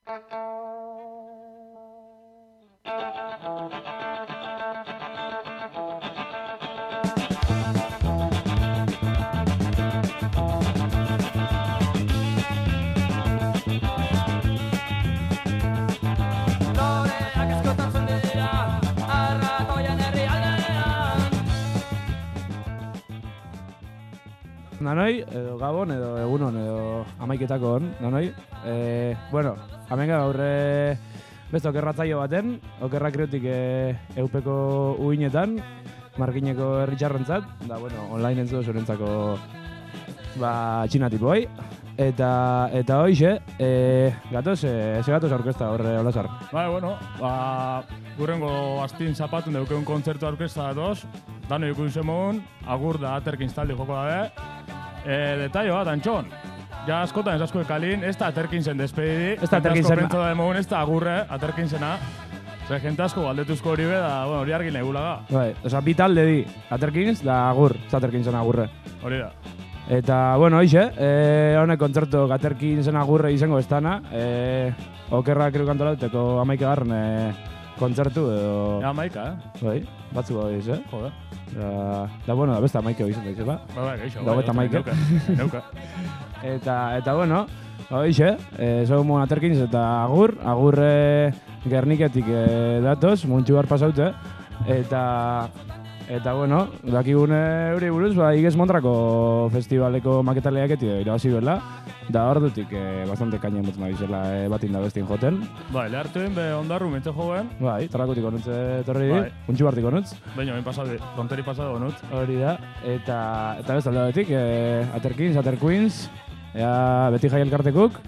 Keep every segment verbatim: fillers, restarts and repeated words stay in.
Nanoi, edo gabon, edo egunon, edo amaiketako hon, nanoi. E, bueno, hemen gaurre beste okerratzaio baten, okerra kriotik e, eupeko uinetan, markineko herritxarrentzat, da, bueno, online entzu zurentzako ba, txinatipoi. Eta, eta hoixe, e, gatoz, e, ze gatoz orkesta horre, Olazar? Bai, bueno, ba, gurrengo astin zapatun deukeun kontzertu orkesta datoz, dano ikusen mogun, agur da aterkin instaldi joko dabe. E, detaio bat, Antxon, ja askotan ez asko ekalin, ez da aterkin zen despedidi, ez da aterkin zen, pentsa da emogun, ez da agurre aterkin zena. Zer, jente asko galdetuzko hori be, da, bueno, hori argi negulaga. Bai, oza, bi talde di, aterkins da agur, ez aterkin zen agurre. Hori da. Eta, bueno, hoxe, e, honek kontzertu aterkin zen agurre izango ez dana, e, okerra kriu kantolauteko amaike garren e, kontzertu edo... Ja, amaika, eh? Bai, batzu hau iz, eh? Joder. Da, da, bueno, da beste amaike hau izan da, ba? Ba, ba, geixo. Da, bete amaike. Neuka. Eta, eta, bueno, hoxe, e, zogu aterkins eta agur, agurre Gerniketik e, datoz, muntxu bar pasaute, eta... Eta, bueno, dakigune euri buruz, ba, Igez Mondrako festivaleko maketaleak eti irabazi duela, da hor dutik e, bastante kaina emotzen abizela e, batin da bestin joten. Bai, lehartuen be ondarru mentze joven. Bai, tarakutik onutze torri di, bai. Untxu bartik onutz. Baina, bain pasadi, fronteri pasado onutz. Hori da, eta, eta besta alda betik, e, Aterkins, Aterqueens, ea beti jai elkartekuk.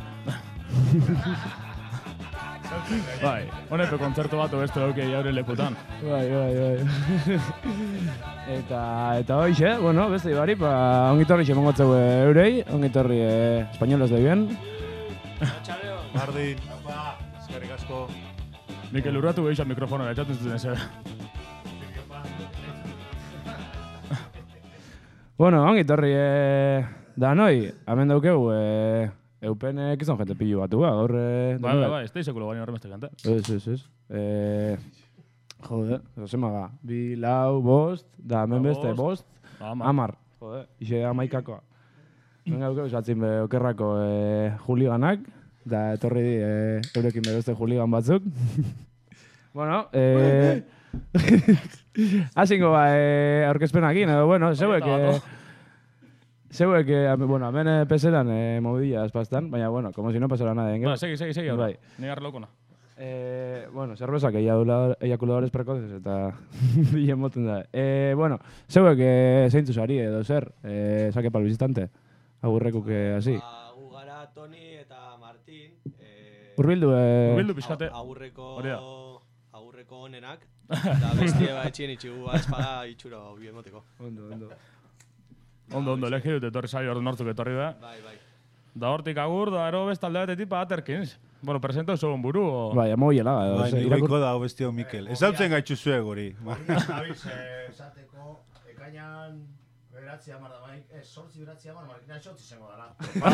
Bai, honepe kontzertu bat beste daukei jaure lekutan. Bai, bai, bai. eta, eta hoxe, bueno, beste ibari, pa ongitorri xemongotzeu eurei, ongitorri eh, espainolos de bien. Txaleo. Bardin. Eskerrik asko. Mikel urratu behizan mikrofonora, etxatzen zuten eze. Bueno, ongitorri eh, da noi, hemen daukegu, eh, Eupen ekizan jente pilu batu, ba, gaur... Bai, bai, bai, ez da izekulo baina horremeste kante. Ez, ez, ez. Eh, jode, zemaga, bi, lau, bost, da hemen beste, bost, amar. Jode, ixe amaikakoa. Hemen gaukeu, zatzin be, okerrako eh, juliganak, da etorri di eh, eurekin beste juligan batzuk. bueno, eh... Hazingo ba, eh, aurkezpenakin, edo, bueno, zeuek... Eh, Zeuek, eh, bueno, hemen eh, peseran eh, movilla espaztan, baina, bueno, como si no pasara nada, ¿eh? Ba, segi, segi, segi, bai. Negar lokona. Eh, bueno, cervezak eyakuladores precoces eta bien moten da. Eh, bueno, zeuek eh, zeintzu sari edo zer, eh, sake pal visitante, agurrekuk eh, hasi. Ba, gu gara Toni eta Martin. Eh, Urbildu, eh... Urbildu pixkate. Agurreko... Agurreko onenak. Da bestie ba etxien itxigu ba espada itxuro bien moteko. Ondo, ondo. Ondo, ondo, legi dut etorri zari ordu nortzuk etorri da. Bai, bai. Da hortik agur, da ero bestalde bat etipa Aterkins. Bueno, presento zogon buru, o... Bai, amo hiela. Bai, nikoiko da, bestio Mikel. Ez hau zen gaitxu zuek hori. Abiz, esateko, ekainan... Beratzi amar da maik, ez, sortzi beratzi amar, markina xotzi zengo dara.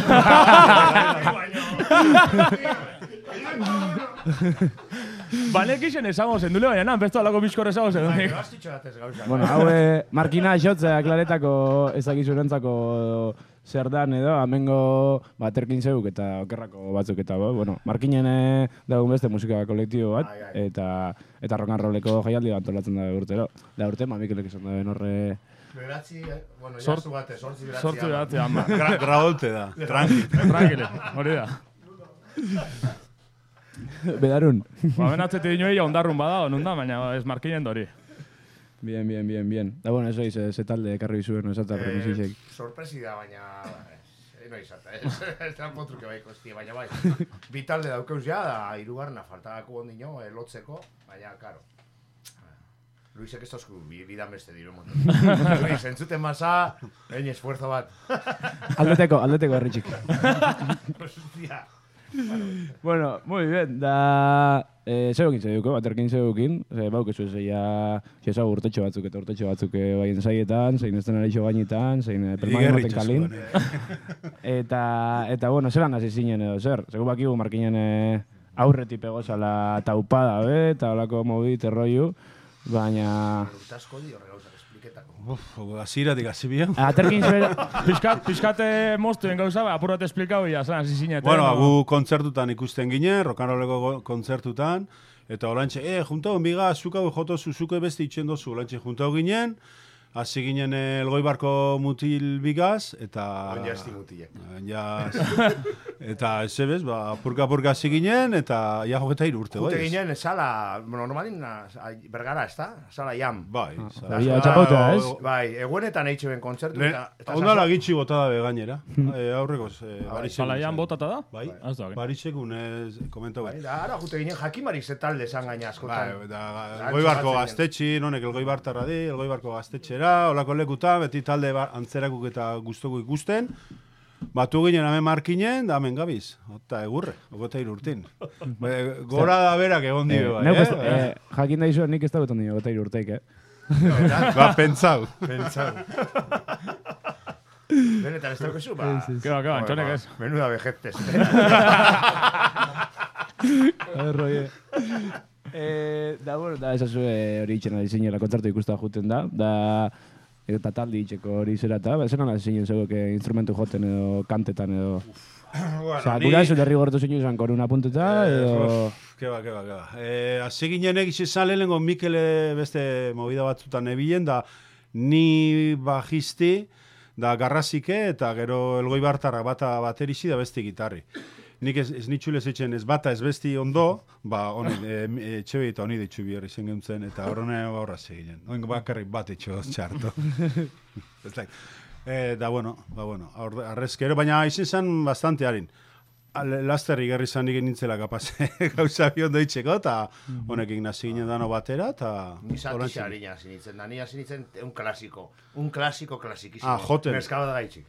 Balek isen esango zen dule, baina nan, besto alako bizkor esango zen. Bai, gaztitxo datez gauza. Bueno, hau markina xotzea klaretako ezakizurentzako zer dan edo, amengo Aterkin zeuk eta okerrako batzuk eta, bueno, markinen dagoen beste musika kolektibo bat, eta eta rock and rolleko jaialdi antolatzen da urtero. Da urte, Mikelek esan da horre... Beratzi, bueno, jazu bate, sortzi beratzi ama. Sortzi beratzi ama. Graolte da, tranqui. Tranquile, hori da. Bedarun. Ba, ben atzeti dinoei ondarrun bada, onunda, baina ez markinen dori. Bien, bien, bien, bien. Da, bueno, eso hice, ze talde ekarri bizuen, esata premisizek. Sorpresi da, baina... No izata, ez da potruke baiko ez baina bai. Bi talde daukeuz ja, da, irugarna faltagako ondino, lotzeko, baina, karo. Luisek ez tozku bidan beste diru montu. Luis, entzuten masa, egin esfuerzo bat. aldeteko, aldeteko herritxik. Hostia. Bueno, muy bien, da... Eh, zeukin zeuko, Aterkin zeukin, e, baukezu zeia xesa urtetxo batzuk eta urtetxo batzuk e, baien zaietan, zein ez denareixo bainetan, zein e, pelmain moten kalin. eta, eta, bueno, zelan hasi zinen edo zer, zego bakigu markinen e, aurretik pegozala taupada, be, eta holako mobi terroiu, baina... Urtasko di horre gauzak espliketako. Uf, aziratik azibia. Aterkin zuera... Piskat, piskate moztuen gauza, apurat esplikau, ja, zan, hasi zineten. Bueno, gu kontzertutan ikusten ginen, rokanroleko kontzertutan, eta orantxe, eh, juntau, biga, zukau joto zuzuko beste itxen dozu, orantxe juntau ginen, hasi ginen Elgoibarko mutil bigaz, eta... Oin jazti mutilek. Ja, eta ez ebez, ba, purka-purka hasi ginen, eta ja joketa irurte, bai. Jute ginen, sala, normalin, bergara, ez da? Sala jam. Bai, Ah, Ia txapauta, ez? Bai, egunetan eitxe ben kontzertu. eta- eta ondala gitxi bota da begainera. Eh, aurrekoz, eh, barizekun. Salaian botata da? Bai, Az da, barizekun ez komentau Bai, bai. da, ara jute ginen jakimarik ze talde esan gaina Bai, askotan. da, Da, Elgoibarko antxokatzen gaztetxi, nonek Elgoibartarra di, Elgoibarko gaztetxera, olako lekuta, beti talde ba- antzerakuk eta guztoko ikusten. Batu ginen hemen markinen, da hemen gabiz. Ota egurre, ogota irurtin. Be, gora da berak egon dio, bai, Neuk ez, eh? eh, jakin da izu, nik ez da beton dio, gota irurteik, eh? Ba, pentsau. Benetan ez daukezu, ba... Keba, keba, antxonek ez. Menuda vejetes. Erroi, eh, da, bueno, da, esazu hori itxena dizinela kontzertu ikusta juten da, da, eta taldi itxeko hori zera eta, ba, zelan zinen zego, que instrumentu joten edo, kantetan edo... Osa, gura ez derri gortu zinu izan koruna punteta, edo... Keba, keba, keba. Eh, Hasi ginenek izan lehenengo Mikele beste movida batzutan ebilen, da ni bajisti, da garrasike eta gero Elgoibartarra bata baterizi da beste gitarri. Nik ez, ez nitxulez etxen ez bata ez besti ondo, ba, honi, e, etxe eta honi ditxu biherri zen gentzen, eta horrene horra seginen. Oin bakarrik bat etxo txarto. e, da, bueno, ba, bueno, arrezkero, baina izin zen bastante harin. Laster igarri zan nik nintzela kapaz gauza biondo itxeko, eta honekin nazi ginen dano batera, eta... Ni zatixe harina zinitzen da, ni zinitzen un klasiko. Un klasiko klasikisimo. Ah, joten. Merskado da gaitxik.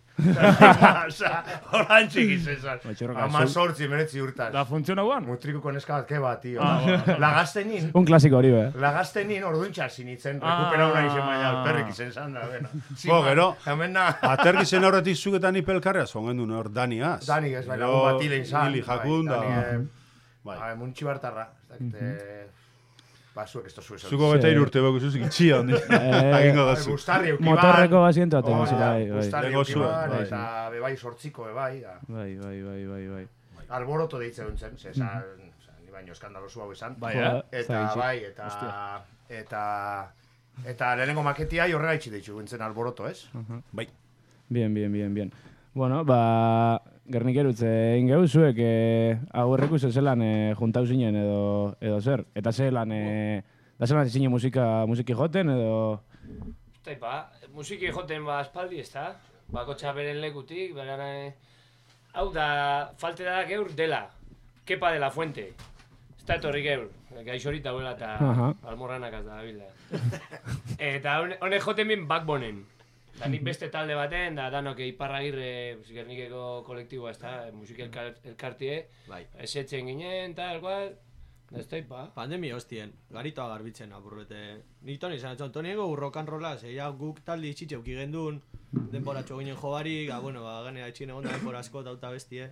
Osa, horantxik izan zan. Baitxorroka, Ama sortzi, meretzi urtan. Da funtziona guan? Mutrikuko neska bat keba, tio. Ah, Lagazten nin, Un klasiko hori, eh? lagazten nin orduntxa zinitzen, Ah. rekupera una izen baina alperrik izen zan da, bena. Bo, gero, Hemen na... atergi zen horretik zuketan ipelkarrea, zongen duen hor Daniaz. Dani ez, baina Gero, un batilein zan. Nili Jakun, da... Bai, bai, muntxi bartarra. Ez dakit, eh, ba, zuek ez tozu esan. Zuko beta irurte beko zuzik itxia hondi. Agingo da zu. Gustarri eukiban. Motorreko asiento aten, Hori da, bai, bai. Gustarri Lengo eukiban, zuen, bai. eta bebai sortziko, bebai. da. Bai, bai, bai, bai, bai. Alboroto deitze duen zen, ze, esan, ni baino eskandalosu hau izan. Bai, Joa, eh? Eta, zaitxi. bai, eta... Eta... Eta lehenengo maketia jorrega itxi deitzu zen alboroto, ez? Bai. Bien, bien, bien, bien. Bueno, ba, gernikerutze egin gehu zuek, eh, aurreku zelan eh, juntau zinen edo, edo zer. Eta zelan, eh, da zelan zinen musika, musiki joten edo... Taipa, musiki joten ba espaldi, ez da? Bakotxa beren lekutik, beran... Eh, hau da, falte da geur dela. Kepa de la Fuente. Ez da etorri geur. Gaixorita huela eta Aha. almorranakaz da bilda. Eta hone- honek joten bin backbonen. Da nik beste talde baten, da danok Iparragirre, Gernikeko kolektiboa, ez da, musiki elkar, elkartie. Bai. Esetzen ginen, tal, cual. Da ez taipa. Pandemia hostien, garitoa garbitzen apurbete. Nik Toni izan etzon, Toniego rock and rolla, zeia guk taldi itxitxe uki gendun, denboratxo ginen jo barik, ga, bueno, ba, ganea itxin egon da denbora asko tauta bestie.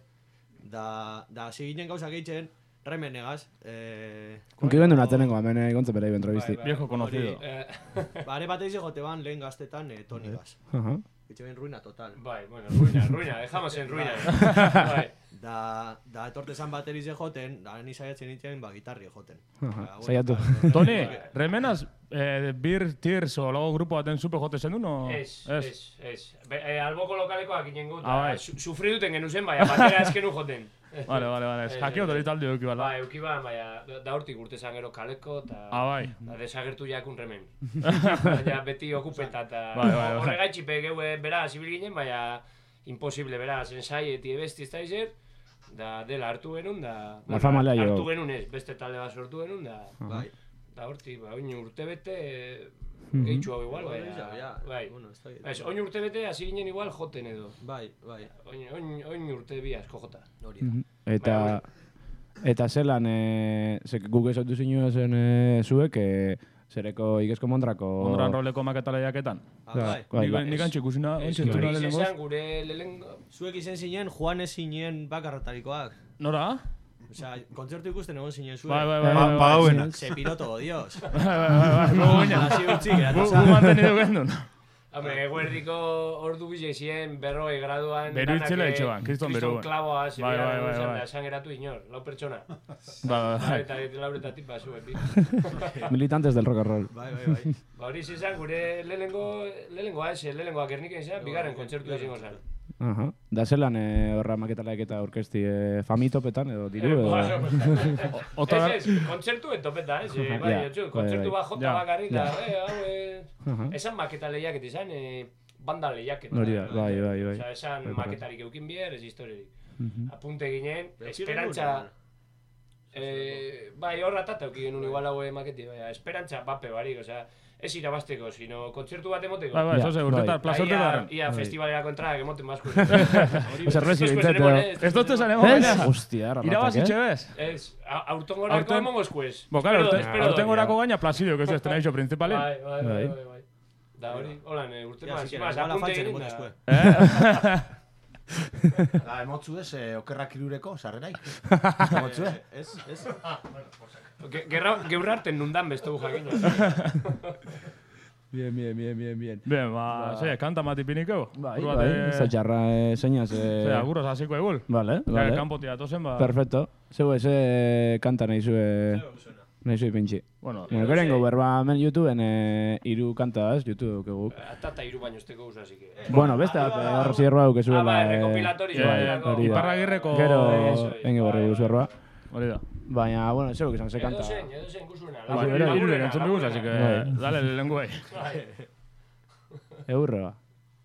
Da, da, hasi ginen gauzak eitzen, remen egaz. Eh, Unki bendu natenengo, hemen egontze bere entrevisti. Viejo conocido. Eh, Bare bat eize jote ban lehen gaztetan eh, Toni gaz. Aha. Itxe ben ruina total. Bai, bueno, ruina, ruina, dejamos en ruina. Bai. Da, da etorte zan baterize joten, da ni saiatzen nintzen ba gitarri joten. Aha, Ba, saiatu. ba, Toni, remenaz, eh, Bir Tears o lago grupo baten supe jote zen du, no? Ez, ez, ez. Be, eh, alboko lokalekoak inen gut, Ah, bai. su, sufri duten genuzen, baina batera eskenu joten. Vale, vale, vale. Eh, Jakio dori talde duki bala. Bai, eukiban, baina da hortik urte zan gero kaleko, eta Ah, bai. da desagertu jakun remen. Baina beti okupeta, eta Bai, bai, bai. horregaitxipe geue bera zibil ginen, baina imposible bera ensai eti ebesti ez da izer, da dela hartu genuen, da... La fama lea jo. Hartu genuen ez, beste talde bat sortu genuen, da... Bai. Da hortik, ba, oin urte bete, gehitxu hau igual, Bai, baina... ja, Bai. bueno, ez da. Ez, oin urte bete hasi ginen igual joten edo. Bai, bai, Oin, oin, oin urte bi asko jota. hori da. Eta... Eta zelan, eh, zek guk esautu zinua zen eh, zuek, eh, zereko igezko mondrako... Ondran roleko maketala jaketan. Ah, bai. bai, Nik bai. nik antxe ikusina, Ez, ontsi entzuna hori izan lehenengoz. zen gure lehenengo... Zuek izen zinen, Juanes zinen bakarratarikoak. Nora? Osea, kontzertu ikusten egon zinen zuen. Bai, bai, bai. Ba- Bagauena. Se piloto, dios. Bai, bai, bai, bai, gogoina. Hasi utzi, geratu Gu zan. mantenidu gendun. Hombre, eguerdiko ordu bizen ziren berroi graduan. Beru itzela itxoan, kriston beru. Kriston klaboa, Bai, zebian, bai, bai, esan bai. da, esan geratu inor, lau pertsona. Ba, bai. Eta lauretatik basu, epi. Militantes del rock and roll. Bai, bai, bai. Ba hori zizan, gure lehenengo, lehenengoa ez, lehenengoa Gerniken izan, bigarren kontzertu izango zen. Aha. Da zelan eh, horra maketalaek eta orkesti eh, famitopetan edo diru edo... Otra Ez, ez, kontzertu entopeta, ez? Eh, Bai, Ja, etxu, bai, kontzertu bai. bat jota Ja. bakarrik, da, eh, hau, eh... Aha. Esan maketa lehiaket izan, eh, banda lehiaket. Hori da, bai, bai, bai. Osea, esan Bai, bai. maketarik eukin bier, ez historiarik. Mhm. Apunte ginen, Pero esperantza... Eh, bai, horra tata euki genuen igual haue maketi, bai, esperantza bape barik, osea, ez irabasteko, sino kontzertu bat emoteko. Bai, bai, Ja, eso se urtetar, bai. plaza urte Ia, darren. ia Bai. festivalerako entradak emoten bazko. Ose, rezi bintzat, Ez dut esan emon, Ez? baina. Hostia, rapatak, Irabazitxe eh? bez? Ez, aurtongorako Aurten- emongo eskuez. Bo, claro, Espero- aurten- espero aurtengorako doia. gaina plazidio, que ez estrenaizo principalin. Bai, bai, bai, Bai. bai, bai. Da hori, holan, eh, urte Ja, mas, si mas, igual apunte afaltzen egin emote da. eskue. Da, emotzu ez, eh, okerrak irureko, sarrerai. Eh, Emotzu, eh? Ez, ez. Ge- Gerra, geurrarten nundan bestu jakina. Bien, bien, bien, bien, bien. Bien, ba, ze, kanta mati pinikeu. Bai, Urbat, bai, eh, ez da txarra eh, seinaz. Eh... Ze, agurroz hasiko egul. Vale, Ja, vale. kanpotik datozen, ba... Perfecto. Zeu eze kanta nahi zue... Nahi zue pintxi. Bueno, Bueno, gerengo berba hemen YouTubeen eh, iru kanta da, ez, YouTube keguk. Atata iru baino esteko usa, así que... Bueno, beste bat, eh, hor zierba duke Ah, zuela. bai, eh, rekopilatorio bai, baterako. hori da. Iparragirreko... Gero, Eso, enge bai, borri bai. zerba. Hori da. Baina, bueno, zeu esan ze Edo kanta. zen, edo zen guzuena. Bai, Bai, bera, iruren entzun diguz, así que... Bai. Dale, lehenguei. Eurre ba.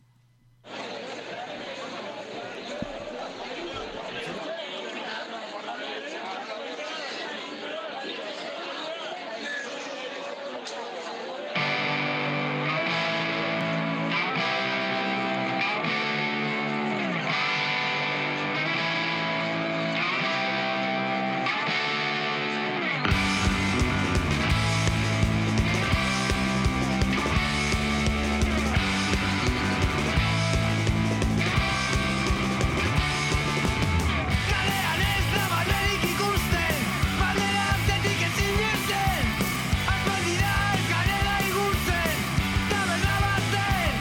Kalean ez da barrerik ikusten, baldera atzetik ezin ezen. Aspaldira elkarela igutzen, taberna baten.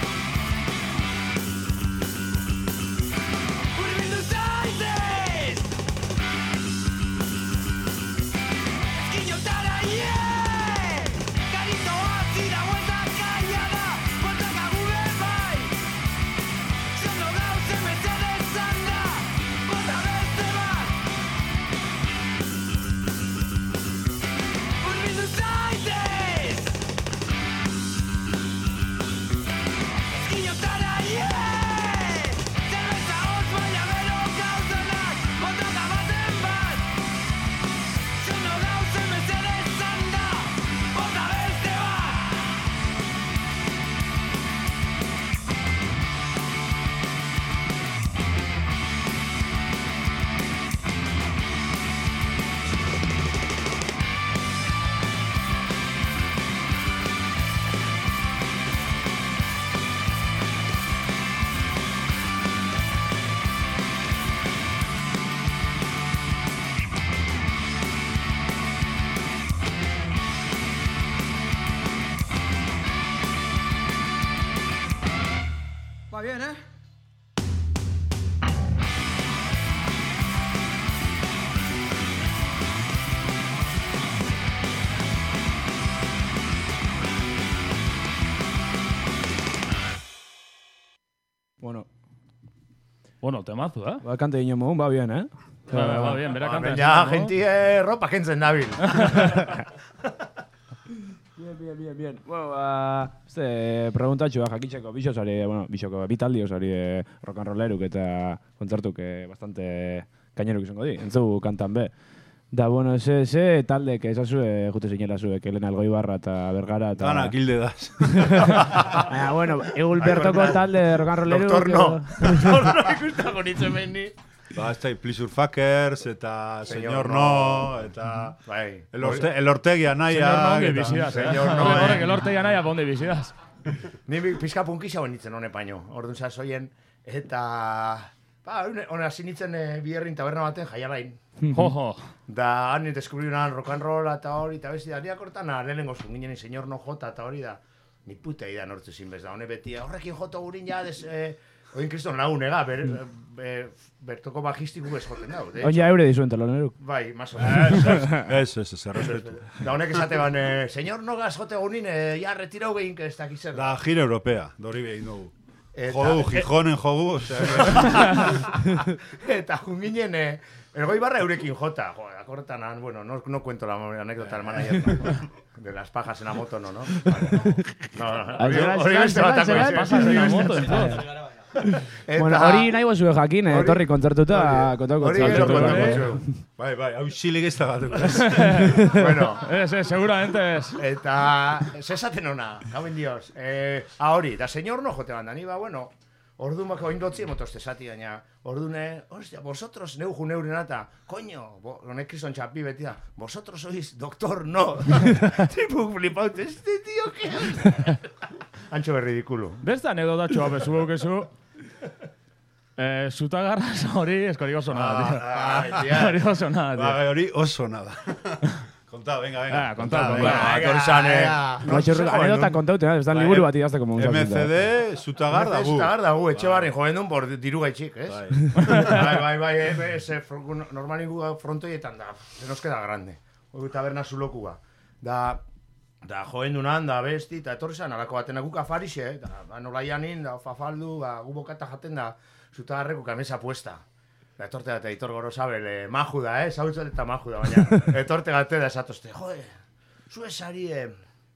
Hurbildu zaitez, ezkinotara ie. Garitoa zira bueltak gaia da, bueltak agure bai. Zondo gauzen mesedez zanda, bota beste bat. Hurbildu zaitez, ezkinotara ie. Zerbeza hotz baina bero gauzenak, botaka baten bat. Zondo gauzen mesedez zanda, bota beste bat. Va bien, ¿eh? Bueno, Bueno, temazu, eh? ba, kante ginen mogun, ba, bien, eh? Ba, ba, ba, bien, bera kanta. Ba, ja, gentie ropa kentzen dabil. Bien, bien, bien, bien. Bueno, ba, este preguntatxo, ba, jakitxeko, bixo zari, bueno, bixoko, bitaldi osari eh, rock and rolleruk eta kontzertuk eh, bastante kaineruk izango di, entzu kantan be. Da, bueno, ze, ze taldek esazue jute zinela zuek, Elena Algoibarra eta Bergara eta... Dana, kilde daz. Baina, bueno, egul bertoko talde rock and rolleruk... Doktor no. edo- Doktor no ikustago nintzen behin ni. Ba, ez da, Pleasure Fuckers, eta Señor Señor No. No, eta... Bai. El, orte, el Ortegia naia... Señor no, ongi eta- bizidaz, eh? Señor no, Horrek, eh? horrek, elorteia nahi, abonde bizidaz. Ni bi- pizka punkisa nintzen hone paino, orduan sasoien, eta... Ba, hone hasi nintzen e, biherrin taberna baten jaialain, Jojo. Da, han deskubriunan rock and roll eta hori, eta besti da, niak hortan, lehenengo zunginen señor no jota eta hori da, ni puta ida nortzu zinbez da, hone beti, horrekin joto gurin ja, des, eh, oin kriston lagunega, ber, ber, bertoko bajistiku ez joten dau. Oin ja eure dizuen taloneruk. Bai, más o menos. Ez, ez, ez, errespetu. Da, honek esate ban, eh, señor Nogas jote gurin, eh, ja, retirau behin, que ez dakiz zer. Da, gira europea, dori behin dugu. Eta- Jogu, Gijonen jogu, osea, Eta junginen, eh, Elgoi barra eurekin jota, jo, akorretan, han, bueno, no, no cuento la anécdota del manager, no. De las pajas en la moto, no, no? Vale, no, no, no, hori Zelan, hori zelan, beste zelan, batako zelan, izan. Pasas en la moto, entonces. Eta- Bueno, hori nahi bozue jakin, eh, hori- etorri kontzertuta, hori- kontauko Hori gero kontzertuta. kontako zu. bai, bai, hau xilik ez da batuko. Bueno, Ez, ez, seguramente ez. eta zesaten ona, gauen dios. Eh, ah, hori, da señor no jote banda, ni ba, bueno, orduan bako indotzi emotozte zati, baina, ordune, hostia, vosotros neu juneuren eta, coño, bo, honek kriston txapi beti da, vosotros sois doctor no. Tipo flipaute, este tío, que... Antxo berridikulu. Beste anekdotatxo bat bezu gaukezu. Eh, zutagarraz hori eskori oso nada, tío. Ai, tia. Hori oso nada, tío. Bai, hori oso nada. Kontau, venga, venga. Ah, kontau, kontau. Bueno, ator izan, eh. No, txurruka, anedota kontaute, eh, ez da Bai, liburu bat idazteko mun. M C D, zutagar da gu. Zutagar da gu, etxe barren joen duen por diru gaitxik, ez? Bai. Bai, bai, bai, eh, ese normalin gu frontoietan da, se nos queda grande. Hoi taberna zulokua. Da, da joen dunan, da besti, eta etorri zan, alako batena guk afarixe, da, ba, nola janin, da, fafaldu, ba, gu bokata jaten da, zutagarreko kamesa puesta. Da, etorte gate, Aitor Gorosabel, eh, maju da, eh, zautzat eta maju da, baina, etorte gate da esatozte, jode, zu esari, eh,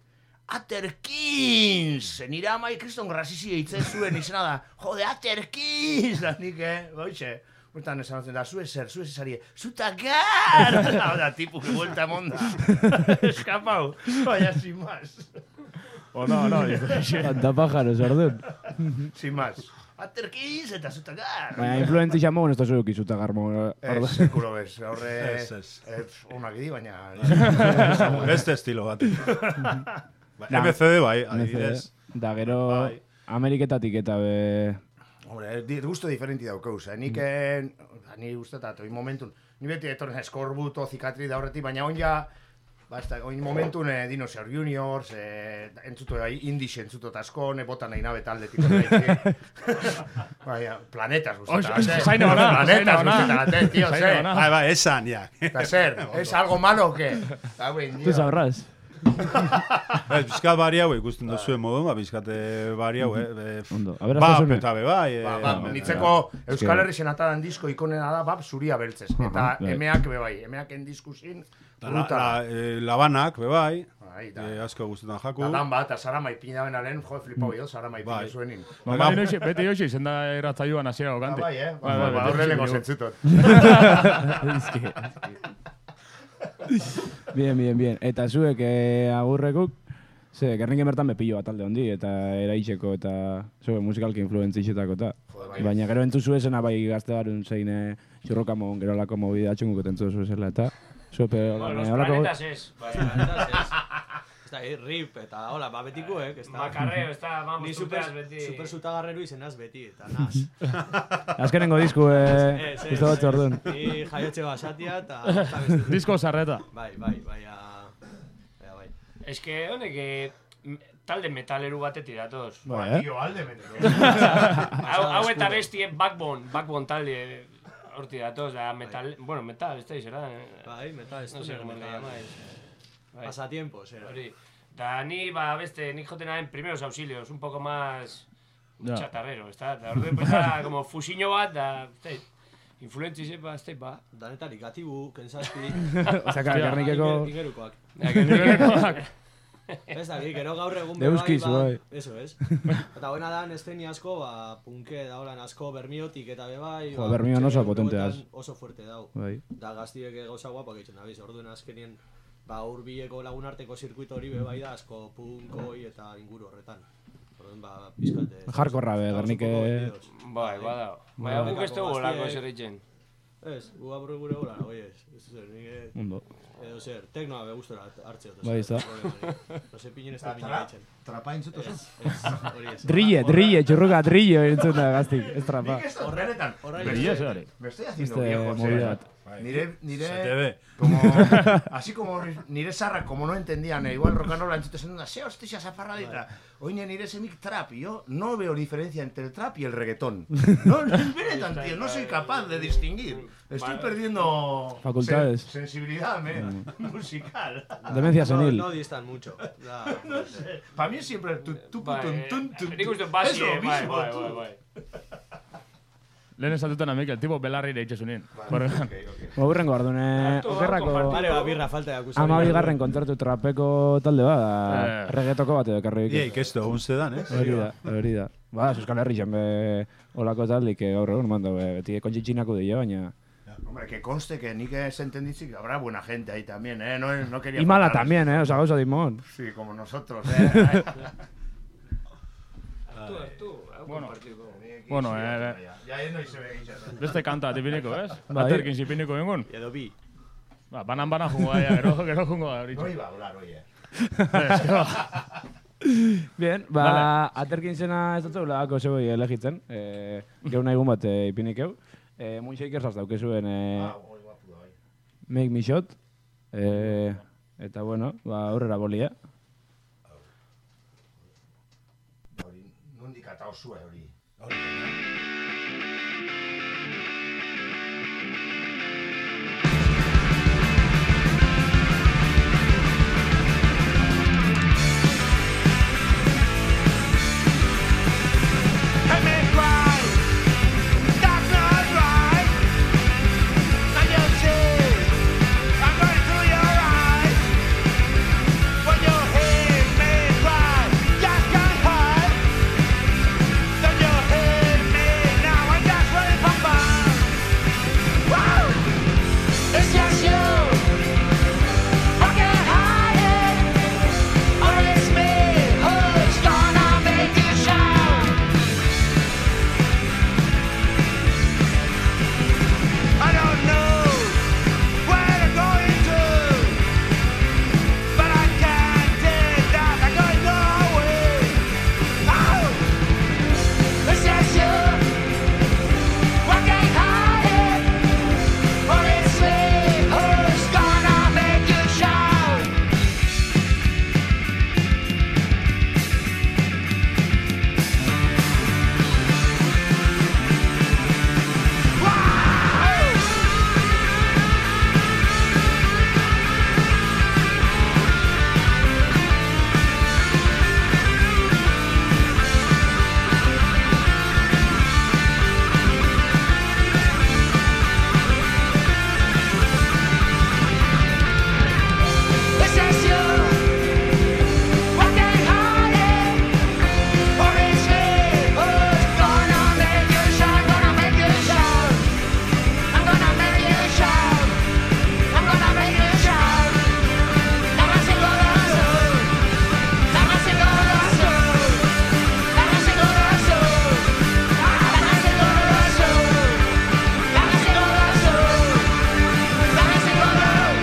Aterkins! Nire amai kriston grazizia hitzen zuen izena da, jode, Aterkins! Da nik, eh, goixe. Hortan esan da, zu eser, zu esari, zutagar! Hau da, tipu, que vuelta monda. Eskapau, baina, sin más. O no, no, dice. Anta pájaros, orduan. Sin más. Aterkins eta zutagar! Baina, influentzi xamo, ez da zuek izuta garmo. Ez, sekulo bez, horre... Ez, ez. Ez, onak di, baina... Beste estilo bat. Ba, M C D bai, adibidez. Da, gero, Bai. Ameriketatik eta be... Hombre, di- gusto diferenti daukauz, eh? Nik, eh, ni ustetat, oin momentun, ni beti etorren eskorbuto, zikatri da horretik, baina oin ja, ba, ez da, oin momentun eh, Dinosaur Juniors, eh, entzuto, eh, Indies entzuto asko, ne bota nahi nabe taldetik horretik. Baina, planetas guztetat. Oix, zaino ona, Planetas zaino ona. guztetat, tío, Zaino ze. ona. Bai, bai, esan, ja. Eta zer, es algo malo o qué? Ah, buen Tu día. sabrás. Ez, bizkat bari hau ikusten duzuen modun, ba, bizkat eh, bari hau, eh. Ondo, Bap, aberastasune. eta be bai. eh, Ba, ba, ba, nitzeko Euskal Herri senatadan disko ikonena da, bap, zuria beltzez. Eta bai. emeak be bai, emeak en diskusin, La, la, eh, labanak, be bai. Bai, da. Eh, asko gustetan jaku. Da dan bat, Sara Maipina ben alen, jo, flipau jo, Sara Maipina Bai. zuenin. Normali noiz, beti hoxe izen da erratzaioan hasiera Ah, okante. bai, eh? Bai, bai, Ba, beti horre lengo hoxe zentzutot. Bien, bien, bien. Eta zuek eh, agurrekuk, ze, Gerniken bertan bepillo bat alde hondi, eta eraixeko, eta zuek musikalki influentzixetako, eta... bai. Baina gero entzu zuezena bai gazte barun zein eh, xurrokamon gero lako mobida atxunguko entzu zuezela, eta... Zuepe, Bueno, los holako... planetas es. Ez da, eh, rip, eta hola, ba, betikuek, ez da. Macarreo, está, vamos, Ni tú super, peas beti. super zutagarreru izenaz beti, eta naz. Azkenengo disku, eh, Ez, ez, uste bat orduan. Ni jaiotxe basatia, eta... eta beste- Disko sarreta. Bai, bai, bai, ah, bai, bai. Es que, honek, eh, m- talde metaleru batetik datoz. Bai, Ba, eh? tio, alde menero. Hau, hau eta bestie backbone, backbone talde horti datoz, da metal, bueno, metal, ez da izera. eh, Bai, meta, ez No sé cómo le llamáis. Bai. Pasatiempos, era. Hori. Da ni, ba, beste, nik joten en primeros auxilios, un poco más Ja. chatarrero, ez da? Da orduen, pues, da, como fusiño bat, da, ez da, influentzi zepa, ez da, ba. Danetarik, atibu, kensazpi, Osea, Gernikeko... ingerukoak. Da, que nirekoak. Ez da, gero gaur egun Deuskiz, bai. Eso, ez? Eta buena da, esteni asko, ba, punke da holan asko, bermiotik eta be bai. Jo, ba, Bermion oso txe, potenteaz. hauetan Oso fuerte dau. Bai. Da gaztiek gauza guapak egiten dabiz, orduen azkenien, ba, urbileko lagunarteko zirkuito hori be bai da, asko punkoi eta inguru horretan. Orduen, ba, pizkate. Jarkorra be, Gernike... Bai, bada. Baina guk ez dugu lako zer egiten. Ez, gu aburre gure hola, oi ez. Ez zer, nik Ondo. edo zer, teknoa be gustora hartzeo. Bai, ez da. No se pinen ez da pina egiten. Trapa intzuto Ez, ez, hori ez. Drille, drille, txurruka, drille entzun da gaztik, ez trapa. Nik ez da horrenetan. Horra Beria zehari. Me estoy Este haciendo viejo, movida bat. Nire, nire, Se te ve. como, así como nire zarra, como no entendían, eh, igual rock and roll entzute zen duna, ze hostia zafarradita. Oine nire semik trap, y yo no veo diferencia entre el trap y el reggaetón. No, no es benetan, tío, no soy capaz de distinguir. Estoy perdiendo Facultades. sen- sensibilidad me, musical. Demencia No, senil. no distan mucho. Da, No sé, para mí es siempre tu, tu, Bai, tun, tun, tun, nik uste tun. basi, Eso bai, mismo, bai, tú. bai, bai. Lehen esatutan amik, el tipo belarri deitxe zunien. Ok, ok. Hurrengo ardune, Hartu, okerrako hartu, Pare bat birra falta jakusa. amabigarren kontzertu trapeko talde bat, da, Eh. reggaetoko bat edo ekarri. Ia, ikestu, egun zedan, eh? Hori da, hori da. Ba, Euskal Herri be olako taldik gaur egun mando, be, beti kontxitxinako dira, baina... Hombre, que conste que ni que se entendí que habrá buena gente ahí también, ¿eh? No, no quería Y mala faltar. también, eh, osa gauza dimon. Sí, como nosotros, ¿eh? Hartu, hartu, hau Bueno. konpartiko. Bueno, eh, Ya, ya no se ve guisa. beste kanta tipiniko, ez? Bai. Aterkin zipiniko ingun. Edo bi. Ba, banan-banan jungo da, gero, gero jungo da, hori. No iba a hablar, oye. Bien, ba, Vale. aterkin zena ez dut zegoelako zeboi elegitzen. Eh, Geu nahi bat eh, ipinik eu. Eh, Moon Shakers hasta daukezuen eh, Ah, muy guapo, bai. Make Me Shot. Eh, eta bueno, ba, aurrera bolia. Hori, nondik atao zue hori. Make me cry. That's not right. Now you see, I'm going through your eyes. When you hear me cry, just can't hide. Don't you hear me now? I'm just ready for fun. Wow, it's just you. I can't hide it. Or it's me who's gonna make you shout. I don't know where I'm going to, but I can't take that. I'm going nowhere. Oh, it's just you. I can't hide it. Or it's me who's gonna make you shout. It's just you. I can't hide it. Or it's me who's gonna make you shout. Gonna make you shout. I'm gonna make you shout. I'm gonna make you shout. Damas y corazón. Damas y corazón. Damas y corazón. Damas y corazón. Damas y corazón. Damas y corazón.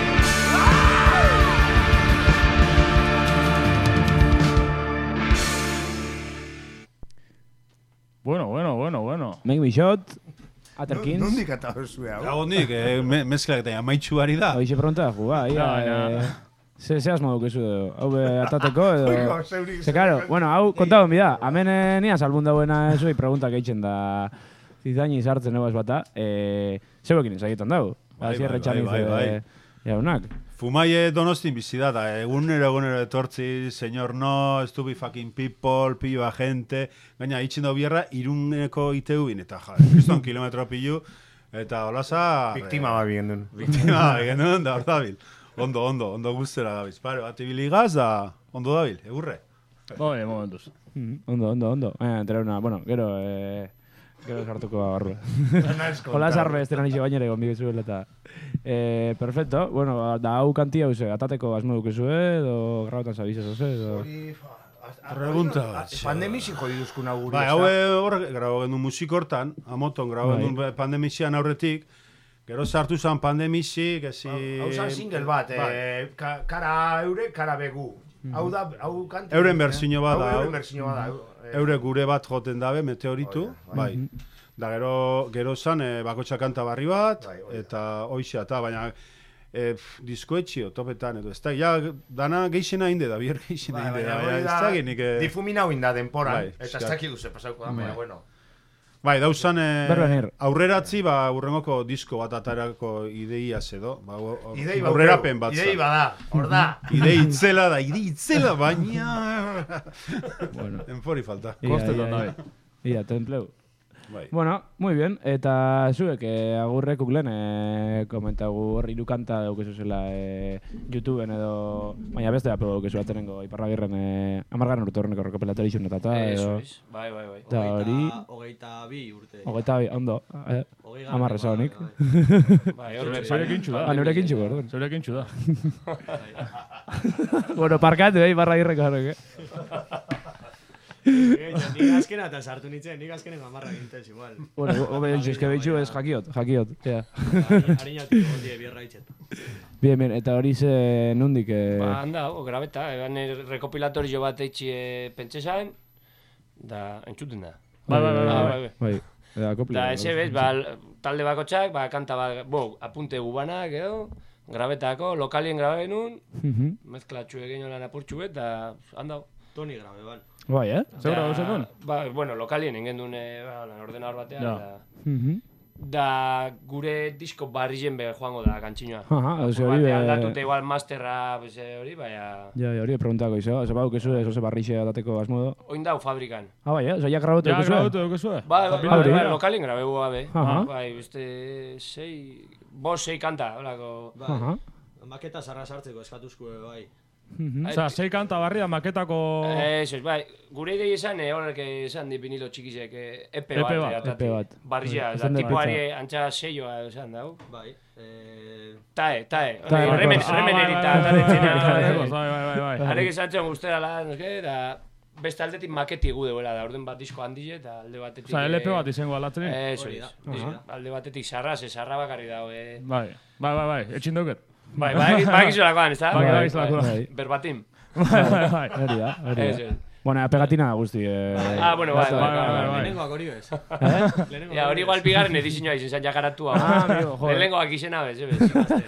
Bueno, bueno, bueno, bueno. Make Me Shot, Aterkins. Nondik atao zue hau? Dago nik, eh, me, mezklak eta amaitxu bari da. Hoxe pronto da juga, ia, No, no. eh, ze, ze asmo dukezu edo, hau be atateko edo... Oiko, zeurik. Ze, claro, bueno, hau kontatu bida, hemen eh, nia salbun dauena zuei preguntak eitzen da zizaini sartzen ego ez bata, eh, zeuekin ezagetan dau, Bai, hasi bai, erretxaniz bai, bai, eh, jaunak. Fumaie donostin bizi da, da egunero egunero etortzi, señor no, stupid fucking people, piba gente, gaina itxen dau bierra, iruneko iteu bin, eta ja, kriston kilometro pilu, eta holaza... Biktima bat bigen duen. Biktima bat bigen duen, da hor dabil. Ondo, ondo, ondo guztera dabiz. Pare, bat ibiligaz, da ondo dabil, egurre. Bai, momentuz. Mm, ondo, ondo, ondo. Baina, entera una, bueno, gero, eh, gero sartuko barru. Hola sarbe, ez dena nixo bainere gonbide zuela eta... Eh, perfecto, bueno, da hau kantia hau ze, atateko asmo dukezue, edo grabatan zabizez oze, edo... Hori, fa, a- a- Pregunta a- bat, Pandemisi jodiduzkun auguri. Bai, hau hor grabo gendu musik hortan, amoton grabo Bai. gendu pandemizian aurretik, gero sartu zan pandemizi, gezi... Hau zan single bat, Bai. eh, ka- kara eure, kara begu. Hau da, hau kanta... Euren bertsio bada, Hau hau. euren bertsio bada. hau, eh, Eure gure bat joten dabe, meteoritu, Hori da, bai. Da gero, gero zan, e, bakotxa kanta barri bat, Bai, hori da. eta hoixe eta, baina e, diskoetxio, topetan, edo ez da, ja, dana geixena inde da, bier geixena inde da, baina ez da genik... E... Difuminau inda denporan, Bai, eta esker. ez dakik duze pasauko da, baina, bueno. Bai, dauzan, e, Berbenir. aurreratzi, ba, urrengoko disko bat atarako ideia edo, ba, o- Idei aurrerapen bat Idei zan. bada, hor da. Idei itzela da, idei itzela, baina... Bueno. Enfori falta. Ia, Kostetan ia, da, ia. Ia, templeu. Bai. Bueno, muy bien. Eta zuek, eh, agurrek uklen, eh, komentagu hor hiru kanta daukezu zela eh, YouTubeen edo... Baina beste apego daukezu atenengo Iparragirren eh, amargarren urte horreneko rekopilatorizun eta eta Eso edo... es. Bai, bai, bai. Eta hori... Hogeita bi urte. Hogeita bi, ondo. Eh, Hogei Amarre garreko, zaunik. bai, Bai, hor Zurekin txu da. Ah, neurekin txuko, orduan. Zurekin txu da. Bueno, parkatu, eh, Iparragirreko horrek, eh? bai. Nik azkena eta sartu nintzen, nik azkenen gamarra gintez, igual. Bueno, hobe, eske behitxu ez jakiot, jakiot, ja. Hariñatu gondie bierra itxet. Bien, bien, eta hori ze nundik... Eh... Ba, handa, o, grabeta, eban rekopilatorio bat eitxi e, pentsesan, da, entzuten da. Bai, bai, bai, Ah, bai. bai, bai. Bai, da, kopla. Da, ese bez, ba, talde bakotxak, ba, kanta bat, bo, apunte gubanak, edo, grabetako, lokalien grabe genuen, Mhm. mezklatxu egin lan apurtxu bet, da, handa. Toni grabe, ban. Bai, eh? Segura gauzen duen? Ba, bueno, lokalien egin duen, e, ba, lan ordenador batean, Ja. da, Mhm. da, gure disko barrien be joango da, kantxinoa. Aha, ose Apur hori... batean be- Aldatute igual masterra, pues, eh, hori, baina... Ja, ja, hori preguntako izo. Ose bau, kezu, eso se barrixe dateko asmodo. Oin dau fabrikan. Ah, bai, eh? Ose, ja grabatu Ja, duzu, grabatu dukezue? Bai, bai, Zapila bai, hori. bai, lokalien grabeu gabe. Aha. Bai, beste, sei, bos, sei kanta, holako. Bai. Aha. Maketa zarra sartzeko eskatuzko, bai. Mhm. Osa, sei kanta barria maketako... Eso es, bai, gure idei esan, eh, horrek esan di vinilo txikizek, eh, E P E P bat, bat, atati. E P bat. Barria, Bai, da, esan da tipuari pizza. antxa seioa esan dau. Bai. Eh, Tae, tae, Tae, hori, remen, record. remen Ah, erita, bai, eta bai, detzena, bai, bai, bai. bai, bai, bai. Harek esatzen guztera la, no sé, da, beste aldetik maketi gu deuela, da, orden bat disko handile, eta alde batetik... Osa, L P eh, bat izango alatzen. Eso Hori es, da, hori da. alde batetik sarra, ze sarra bakarri dago, eh. Bai, bai, bai, bai, etxin dauket. Bai, bai, bai, gizolakoan, ez da? Bai, Bai, bai, izlako. bai. Berbatim. Bai, bai, bai. Hori da, hori Eso da. es. Bueno, pegatina guzti. Eh, Ah, bueno, bai, basta- bai, bai, bai, bai. lehenengoak hori bez. Eh? Lehenengoak Ja, hori igual bez. bigarren edizioa izan zen jakaratua. Ah, amigo, joder. Lehenengoak izena bez, ebez.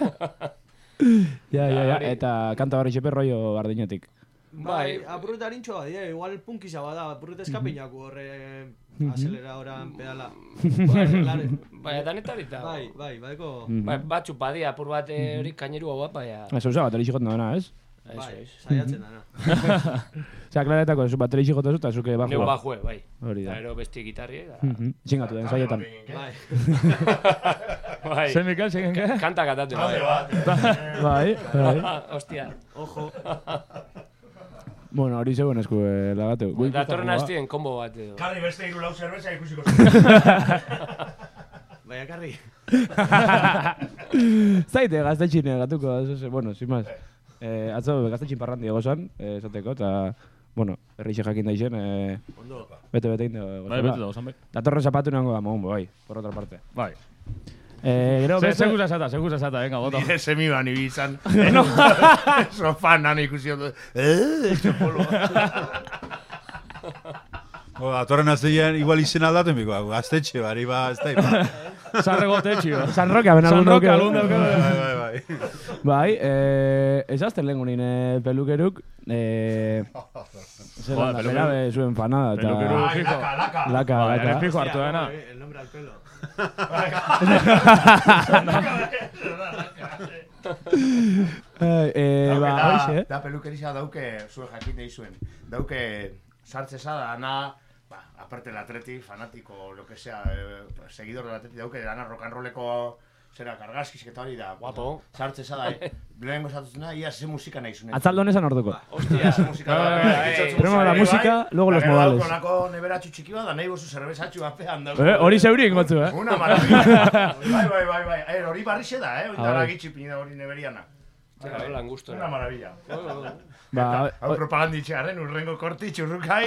Ja, ja, ja, hori. eta kanta barri xepe rollo bardinetik. Bai, apurreta harintxo bat, dira, igual punkisa bada, apurreta eskapiñaku horre aceleradoran pedala. Bai, lare- Baina, danetarita. bai, bai, baiko... Bai, batxu padia, apur bat eh, hori kaineru hau bat, baina... Ez usa bat erixi joten dena, ez? Eso Bai, es. saiatzen dana. Osea, klaretako, zu bat erixi joten zu, eta zuke bajua. Neu bajue, bai. Hori Eta da. ero besti gitarri, da. Mhm. Txingatu den saietan. Bai. Bai. Zer Mikel, zer genke? Kanta katatzen, bai. Bai, bai. Hostia. Ojo. Bueno, hori zegoen esku eh, lagatu. Gu Datorren ikusten hastien kombo bat edo. Karri beste hiru lau zerbeza ikusiko Baina karri. Zaite, gaztetxin gatuko, eso se, bueno, sin más. Eh, atzo gaztetxin parrandi egozan, eh, esateko, eta, bueno, herrixe jakin daixen, eh, Ondo. bete-bete inde gozan. Bai, bete dago, bai. Datorren zapatu nango da, mohun, bai, por otra parte. Bai. Eh, gero, Se, beste... seguza esata, seguza esata, venga, bota. Nire semi ban ibizan. Sofan nan ikusi dut. Eh, txopolo. O, datorren aztean igual izen aldaten biko, gaztetxe, bari ba, ez da, bai, Sarrego tetxio. San Roque, aben San algun Roque, dauke. algun dauke. bai, bai. Bai, eh, esazten lehen gunin eh, pelukeruk, eh, zer Joder, da, pelukeru- berabe zuen fanada, eta... Pelukeru Ai, fijo. laka, laka. Laka, Bai, laka. eres fijo hartu Hostia, dena. eh, el nombre al pelo. Eh, eh, Dauke, ba, da, hoxe, da pelukerisa dauke, zuen jakin nahi zuen. Dauke sartzeza da, ana, ba, aparte del atleti, fanatiko, lo que sea, eh, seguidor del atleti, dauke, ana rock and rolleko zera kargaskiz eta hori da. Guapo. Sartzeza da, eh. Lehenengo sartzena, ia ze musika nahi zuen. atzaldo honesan orduko. Hostia, ze musika da. Bai, bai, bai, bai, primero la bai, música, bai. luego los Eta gero modales. dauko Olako neberatxu txiki bat, da nahi bozu zerbezatxu bapean dauko. Eh, hori zeurik batzu, eh? Una maravilla. bai, bai, bai, bai. Eh, hori barrixe da, eh? Ah, Oindara bai. gitxi pina hori neberiana. Zera, hola, angusto. Una maravilla. Ba, Hau propaganditxearen urrengo korti txurrukai.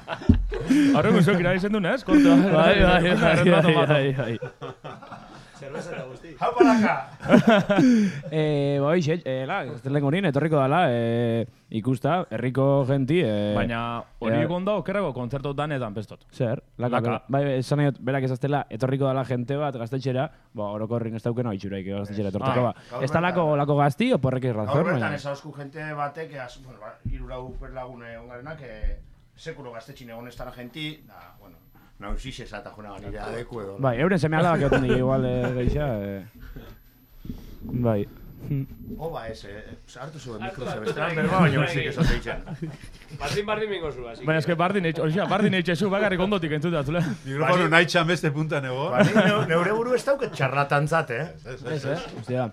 Horrek uzok irabizen duen, ez? Korte bat. bai, bai, bai, Retrato bai, bat. bai, bai. peseta guzti. Hapalaka! Eh, ba, hoxe, eh, la, gaztelengo nien, etorriko dala, eh, ikusta, herriko genti, eh, Baina hori eh, egon da okerrako kontzertu danetan pestot. zer, laka, Laka. bera- bai, esan nahi dut, berak ezaztela, etorriko dala jente bat gaztetxera, ba, orokorrin ez daukena itxuraik gaztetxera etortzeko, Ah, ba. gaur Ez talako bertan- lako gazti, oporrek razón, Gaur bertan baina. ezauzku jente batek, az, bueno, ba, irurau perlagune ongarenak, eh, sekulo gaztetxin egon ez dara genti, da, bueno, nausixe esata jona nire adeku edo. Bai, euren seme alabak egoten dira igual eh, geixa, eh. Bai. Oba ez, eh, hartu zuen Hartu, mikro hartu, zebestean, hartu, berba hartu, baino hartu, zik hartu. esate itxen. Bardin bardin mingo zu, así. Baina eske bardin eitxe, hori bardin eitxe zu, bakarrik ondotik entzute atzule. Mikrofono nahi txan beste puntan ego. Ba, ni neu- neure buru ez dauket txarlatantzat, eh? Ez, eh? Ostia.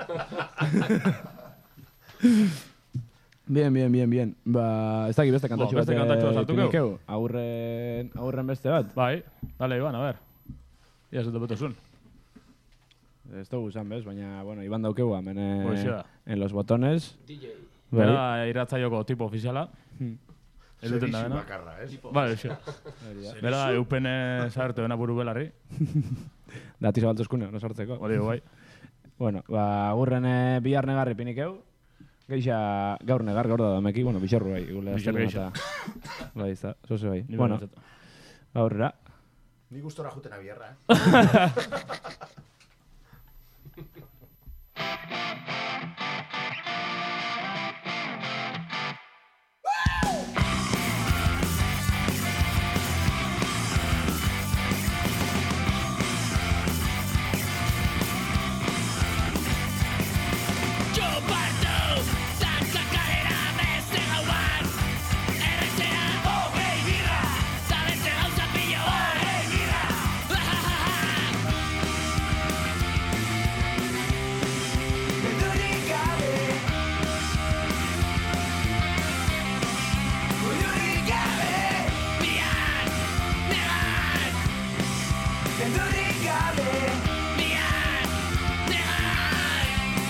Bien, bien, bien, bien. Ba, ez dakit beste kantatxo Ba, beste kantatxo bat sartuko? pinikeu. Agurren, agurren beste bat. Bai, dale Iban, a ver. Ia ez dut betozun. Ez dugu zan, bez, baina, bueno, Iban daukegu hemen eh, Hoxe da. en los botones. D J. Bai. Bera iratzaioko tipo ofiziala. Hmm. Ez duten da, Zerixi bena? bakarra, ez? Bai, hoxe. Bera da, eupene zahartu dena buru belarri. Dati zabaltuzkune, no sartzeko. Hori, bai. Bueno, ba, agurren eh, bihar negarri pinikeu. Geixa gaur negar, gaur da dameki, bueno, bixarru bai, gule Bixar astelena eta... Bai, ez da, zoze bai. Ni Bueno, benetan. aurrera. Ni gustora jutena bierra, eh? Yo parto, dantza kalera beste gau bat. Erretzera, oh, hey, birra. Zabeste gauza pilo bat, oh, hey, birra. Beldurrik gabe. Bururik gabe. Bian, negar. Beldurrik gabe. Bian, negar.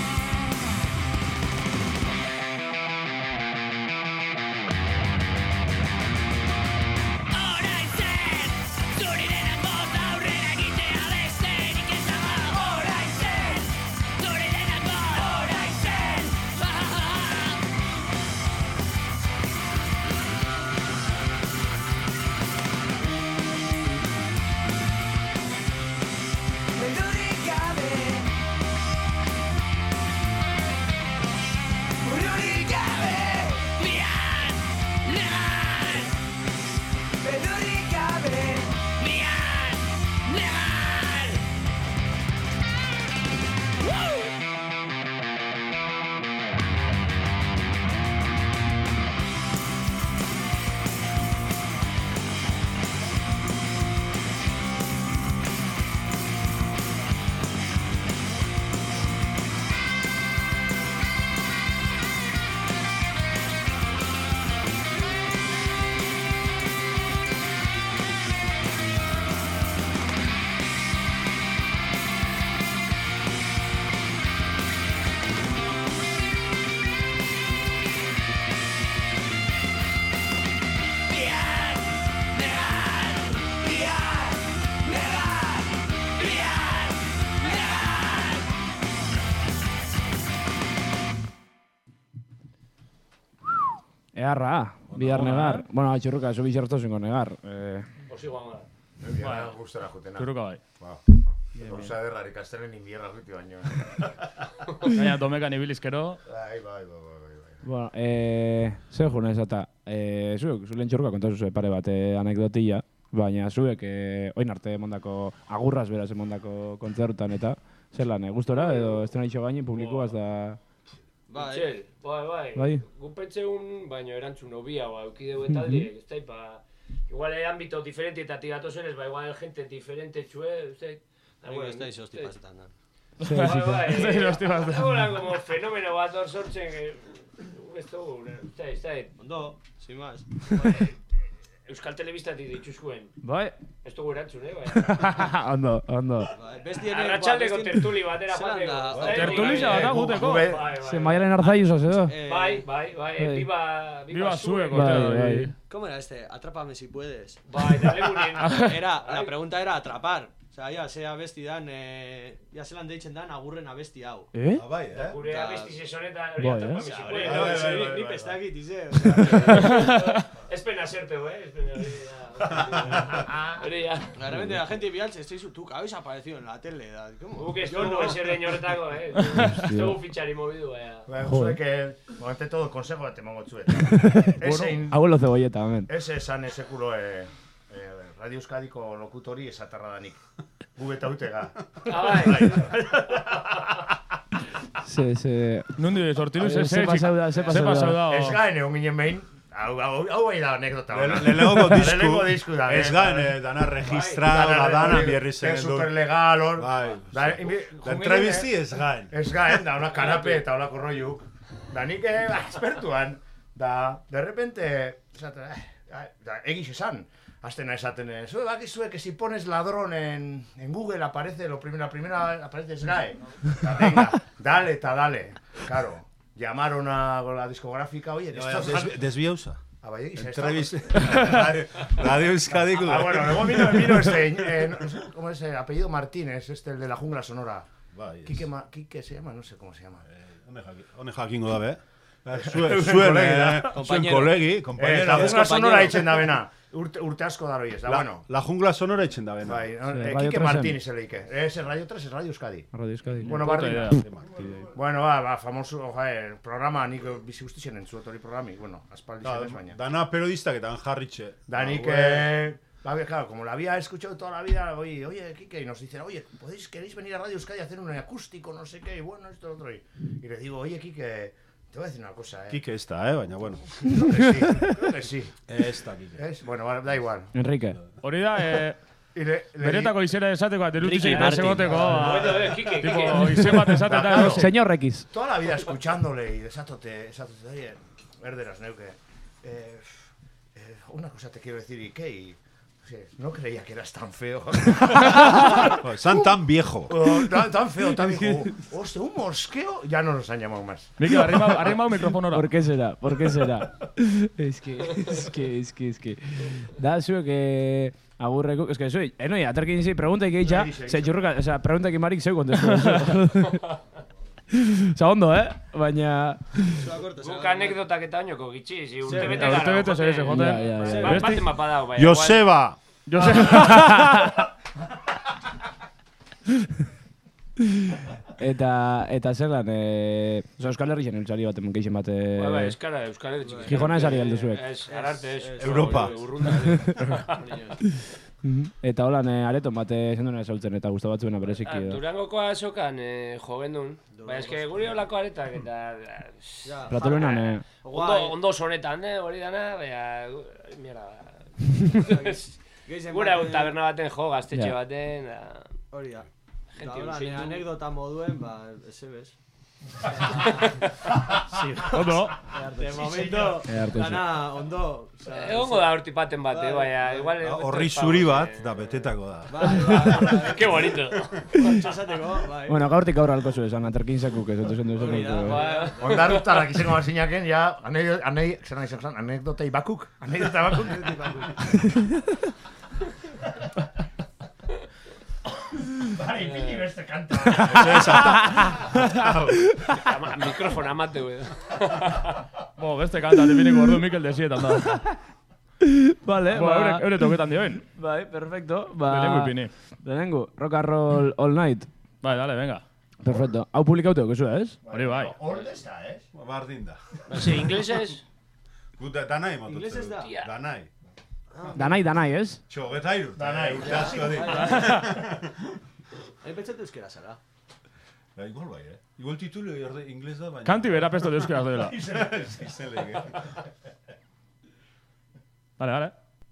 Orain zen, zuri denak bost aurrera egitea besterik ez dago. Orain zen, zuri denak bost. Orain zen, beldurrik gabe. Bururik gabe. Bian, negar. Beldurrik gabe. Bian, negar. Woo! Bian, negar. Bian, negar. Bian, negar. Eharra, bihar negar. Bueno, atxurruka, zu bixartu zingo negar. Eh, Osi guan gara. Bierra gustora jutena. Zuruka bai. Ba, Osa derrari kastelen inbierra juti baino. Gaina domekan ibilizkero. Bai, bai, bai, bai, bai. bueno, eh, zer juna esata. Eh, zuek, zuen txurruka kontatu zuen pare bat eh, anekdotilla. Baina zuek, eh, oin arte emondako, agurraz beraz emondako kontzertutan eta, zelan, eh, gustora edo estrenatxo gaini publikoaz da... Bai. Itxel, bai, bai. Bai. Gupentzeun, baino erantzun hobia, ba, eukideu etaldiek, ez da, ba... Igual eh, ámbito diferentetatik gatozenez, ba, igual gente diferente txue, ez da... Nik ez da izosti pasetan da. Zer, Bai, zita. bai, Ez da izosti pasetan. Hola, como fenomeno bat hor sortzen, eh, ez dugu, ez da, ez da, Ondo, sin más. Euskal Telebistatik dituzkuen. Bai, Ez dugu erantzun, eh, bai. ondo, ondo. Bai, besti ere... Arratxaldeko tertuli batera Zelan joateko. da? ez da, Tertulisa bai, bat gu- aguteko. gube- Bai, Ze bai. maialen arzaiuzaz edo? Eh, Bai, bai, bai, eh, Bai. viva, Viva zue, zueko, Bai, bai. bai. ¿Cómo era este? Atrápame si puedes. Bai, dale gurin. Era, la pregunta era atrapar. Osea, ja, ze abesti dan, eh, ja zelan deitzen dan agurren abesti hau. Eh? Ah, bai, eh? Gure abesti sesonetan hori Bai, atorpa eh? misiko. Hori, bai, bai, bai, ni bai. pestakit, ize. Ez pena zerteu, eh? Ez pena hori da. Hori da. De repente la gente vial se dice, tú, que habéis aparecido en la tele. Da, ¿cómo? Guk ez Yo dugu no. eser dein horretako, eh? Ez dugu fitxari mobidu, baina. Bueno, Joder. zuek, ante todo, consejo bat emango txuet. Ese Abuelo cebolleta, hemen. Ese esan ezekulo eh, eh, Radio Euskadiko lokutori esatarra danik. Gu eta utega. Ah, bai. Se, se... Nundi sortiru, ze, Se pasau da, se ze pasau pasau da. da. Ez gaen egon ginen behin, hau, hau, hau bai da anekdota. Le- ona. Lehenengo disku. Lehenengo disku da. Ez gaen, eh, dana registrado, Dana- dana hori, bierri ez zen du. superlegal, hor. Bai. Da, inbi- Da junginen, entrevisti eh, ez gaen. Ez gaen, da, una kanape eta olako rollu. Da, nik eh, ba, espertuan, da, de repente, esaten, eh, da, egiz esan. Aztena esaten, eh, zue bakizue que si pones ladrón en, en Google aparece, lo primero, la primera aparece SGAE. Da, venga, dale eta dale. Claro, llamaron a la discográfica, oye, que estos... Des- Desbiauza. Ah, bai, egiz, Entrevista. Radio Euskadiko. Ah, bueno, luego vino, vino este, eh, no sé, ¿cómo es el apellido? Martínez, este, el de la jungla sonora. Bai, ez. Quique, Ma, Quique se llama, no sé cómo se llama. Hone jaki- Hone jakingo da, be? Zuen, zuen, eh, zuen Compañero. kolegi, Eh, compañero. la eh. jungla sonora compañero. itzen da bena. Urte, urte asko da hori ez da, La, bueno. la jungla sonora itxen da, bena. Bai, eh, Radio Quique tresen. Martínez eleike. Es el Radio tres, es Radio Euskadi. Radio Euskadi. Bueno, Puta bardina. idea. Bueno, ba, ba, famoso, joder, programa, nik bizi guztien entzuet hori programi, bueno, aspaldi Da, zenez baina. dana periodistak eta han jarritxe. Da, nik, Ba, eh, ba, claro, como la había escuchado toda la vida, oye, oye, Quique, y nos dicen, oye, ¿podéis, queréis venir a Radio Euskadi a hacer un acústico, no sé qué, y bueno, esto, lo otro, y, y le digo, oye, Quique, te voy a decir una cosa, eh. Kike ez da, eh, baina, bueno. Creo que sí, creo que sí. Ez da, Kike. Es, bueno, ba, da igual. Enrique. Hori da, eh, Y le, le beretako izena esateko, derutu Ricky zein Martin. egoteko. Bueno, eh, Kike, Tipo, Kike. izen bat esaten da, Claro. no sé. Señor X. toda la vida escuchándole y desatote, desatote, oye, verderas, neuke. Eh, eh, una cosa te quiero decir, ¿y qué? Y, o sea, no creía que eras tan feo. Joder, San tan viejo. Oh, tan, tan feo, tan viejo. Hostia, un mosqueo. Ya no nos han llamado más. Mikel, arrima, arrima un mikrofonora. ¿Por qué será? ¿Por qué será? es que, es que, es que, es que... Da zuek que... Agurreko, es que soy, eh, no, ya, aterkin zi, pregunta que itxa, Bai, se churruka, o sea, pregunta que Marik zeu kontestu. Osa, ondo, eh? Baina... Guk anekdotak eta oinoko gitxi, zi urte bete Ja, gara. urte bete zer ez, joten. Ja, ja, ja. Bat baten mapa dago, baina. Joseba! Jose, Eta, eta zer lan, eh... Osa, Euskal Herrixen eltsari bat, geixen bat, Bai, bai, eh... euskara, euskara txiki. Gijona esari alde zuek. Ez, ararte, ez. Europa. Urrunda. Mhm. Eta holan, eh, areton bat zenduna esaltzen, eta guztu batzuena bereziki. edo. Durangokoa sokan eh, jo gendun. Baina eske guri olako aretak eta... Ja. Platolonan, eh... Ondo, ondo sonetan, eh, hori dana, baina... Mierda. Gehien Gure bat, hau taberna baten jo, gaztetxe Ja. baten... da, Hori da. Gente Eta hola, urzindu. anekdota moduen, ba, eze bez. ondo. De momento, Eh, arte dana ondo. osea, Egongo da horti paten bate, Bai, baina bai. igual... Horri zuri bat, da betetako da. Bai, bai, bai. Qué bonito. Esateko, bai. Bueno, gaurtik aurra alko zu esan, aterkin zakuk ez, entonces entonces Hori da, entonces... Ba, Ondarrutarrak izango bazinaken, ja, anei, anei, zer nahi zen, anekdotei bakuk, anekdota bakuk. Bale, ipini beste kanta. ama- mikrofona amateu, eh. Bo, beste kanta, definiko ordu Mikel desietan da. Vale, Bo, ba... eure, eure toketan dioen. Bai, perfecto. Ba... Lehenengo ipini. Lehenengo, rock and roll all night. Bai, dale, venga. Perfecto. Hau publikautu, que ez? Hori bai. Orde ez da, ez? Bardin da. Zi, inglesez? Guta, danai mototzen. Inglesez da? Tia. Danai. Danai, danai, ez? Txo, geta iru. Danai, Urte asko di. Hain pentsatu euskera zara. Ba, igual bai, eh? Igual titulu erde ingles da, baina... Kanti bera pesto de euskaraz dela. Izen lege. Dale, dale.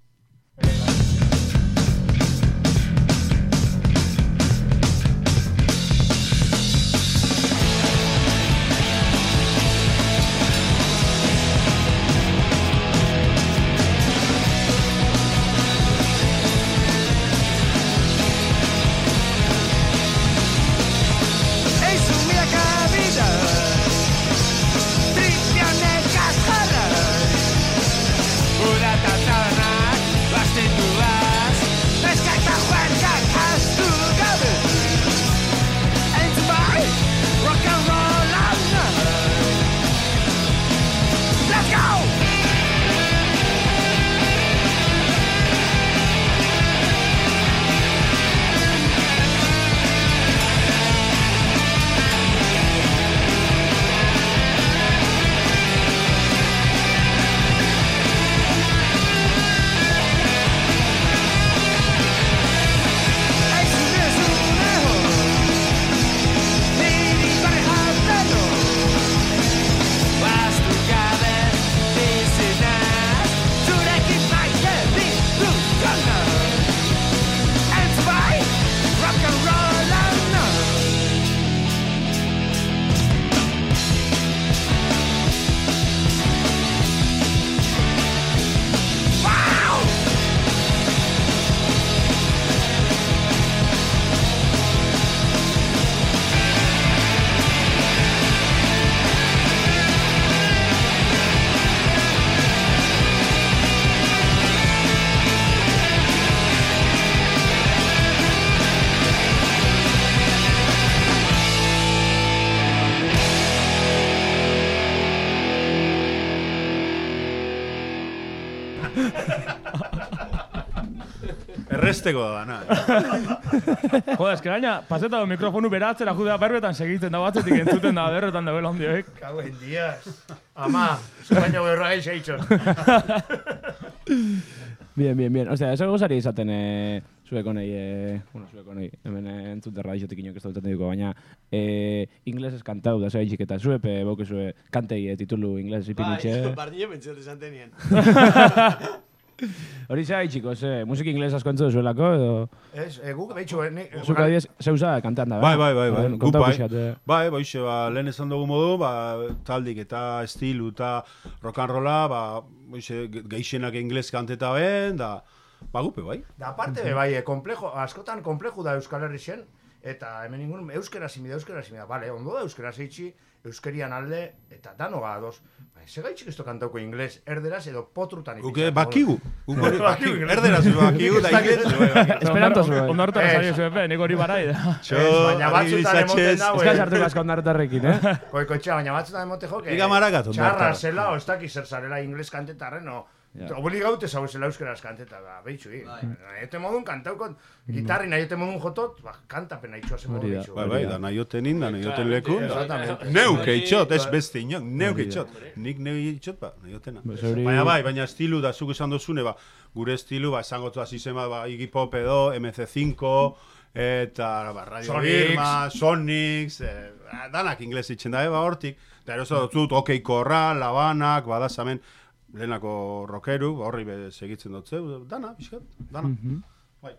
En su milaka vida Tristianek azjarra Ura eta taberna Erresteko da, na. Joder, eske gaina, paseta do mikrofonu beratzera judea berbetan segitzen da batzetik entzuten da berbetan da bela ondioek. Kauen diaz. Ama, España berra gaitxe itxon. Bien, bien, bien. Ostia, eso gozari izaten eh, zueko nahi, eh, bueno, zueko nahi, hemen eh, entzuterra izotik inok ez duten duko, baina eh, inglesez kantau da zera itxik eta zuepe boke zue kantei eh, titulu inglesez ipinitxe. Bai, bardine pentsatu esan tenien. Hori zera itxiko, ze, musik ingles asko entzu zuelako, edo... Ez, eh, guk behitxu, eh, Zuka diez, zeusa kantean da, Bai, bai, bai, bai. Konta Gu bai. pixat, eh. Bai, boixe, ba, lehen esan dugu modu, ba, taldik eta estilu eta rock and rolla, ba, boixe, geixenak ingles kanteta ben, da, ba, gupe, bai. Da aparte, be, bai, eh, komplejo, askotan kompleju da Euskal Herri zen, eta hemen ingun euskera simida, euskera simida, bale, ondo da euskera zeitxi, euskerian alde, eta dano gadoz. Ba, segaitxik esto kantauko ingles, erderaz edo potrutan ipizatu. Uke, bakigu. Uke, bakigu. Erderaz bakigu, da ingles. Esperanto zuen. Ondartara zari zuepe, nik hori barai da. Txo, baina batzutan emoten dago, Ez ka sartu asko ondartarrekin, eh? Koikoetxea, baina batzutan emote joke. Iga maragat Txarra ondartara. zela, o ez dakiz zer zarela ingles kantetarren, o... Obligaute zau zela euskeraz kanteta da, behitxu, hi. Nahiete modun kantaukot, gitarri nahiete modun jotot, ba, kantapen haitxua zen modu behitxu. Bai, bai, da nahioten in, da nahioten leku. Exactamente. Neuk eitxot, ez beste inok, neuk eitxot. Nik neu eitxot, ba, nahiotena. Zeuri- Baina bai, baina estilu da, zuk esan dozune, ba, gure estilu, ba, esango zuaz izema, ba, Iggy Pop edo, M C cinco, eta, ba, Radio Sonics. Irma, Sonics, eh, danak ingles itxen da, ba, hortik. Eta eroso dut, OK Corral, Labanak, badazamen, lehenako rockeru, horri be segitzen dut zeu, dana, pixkat, dana. Bai.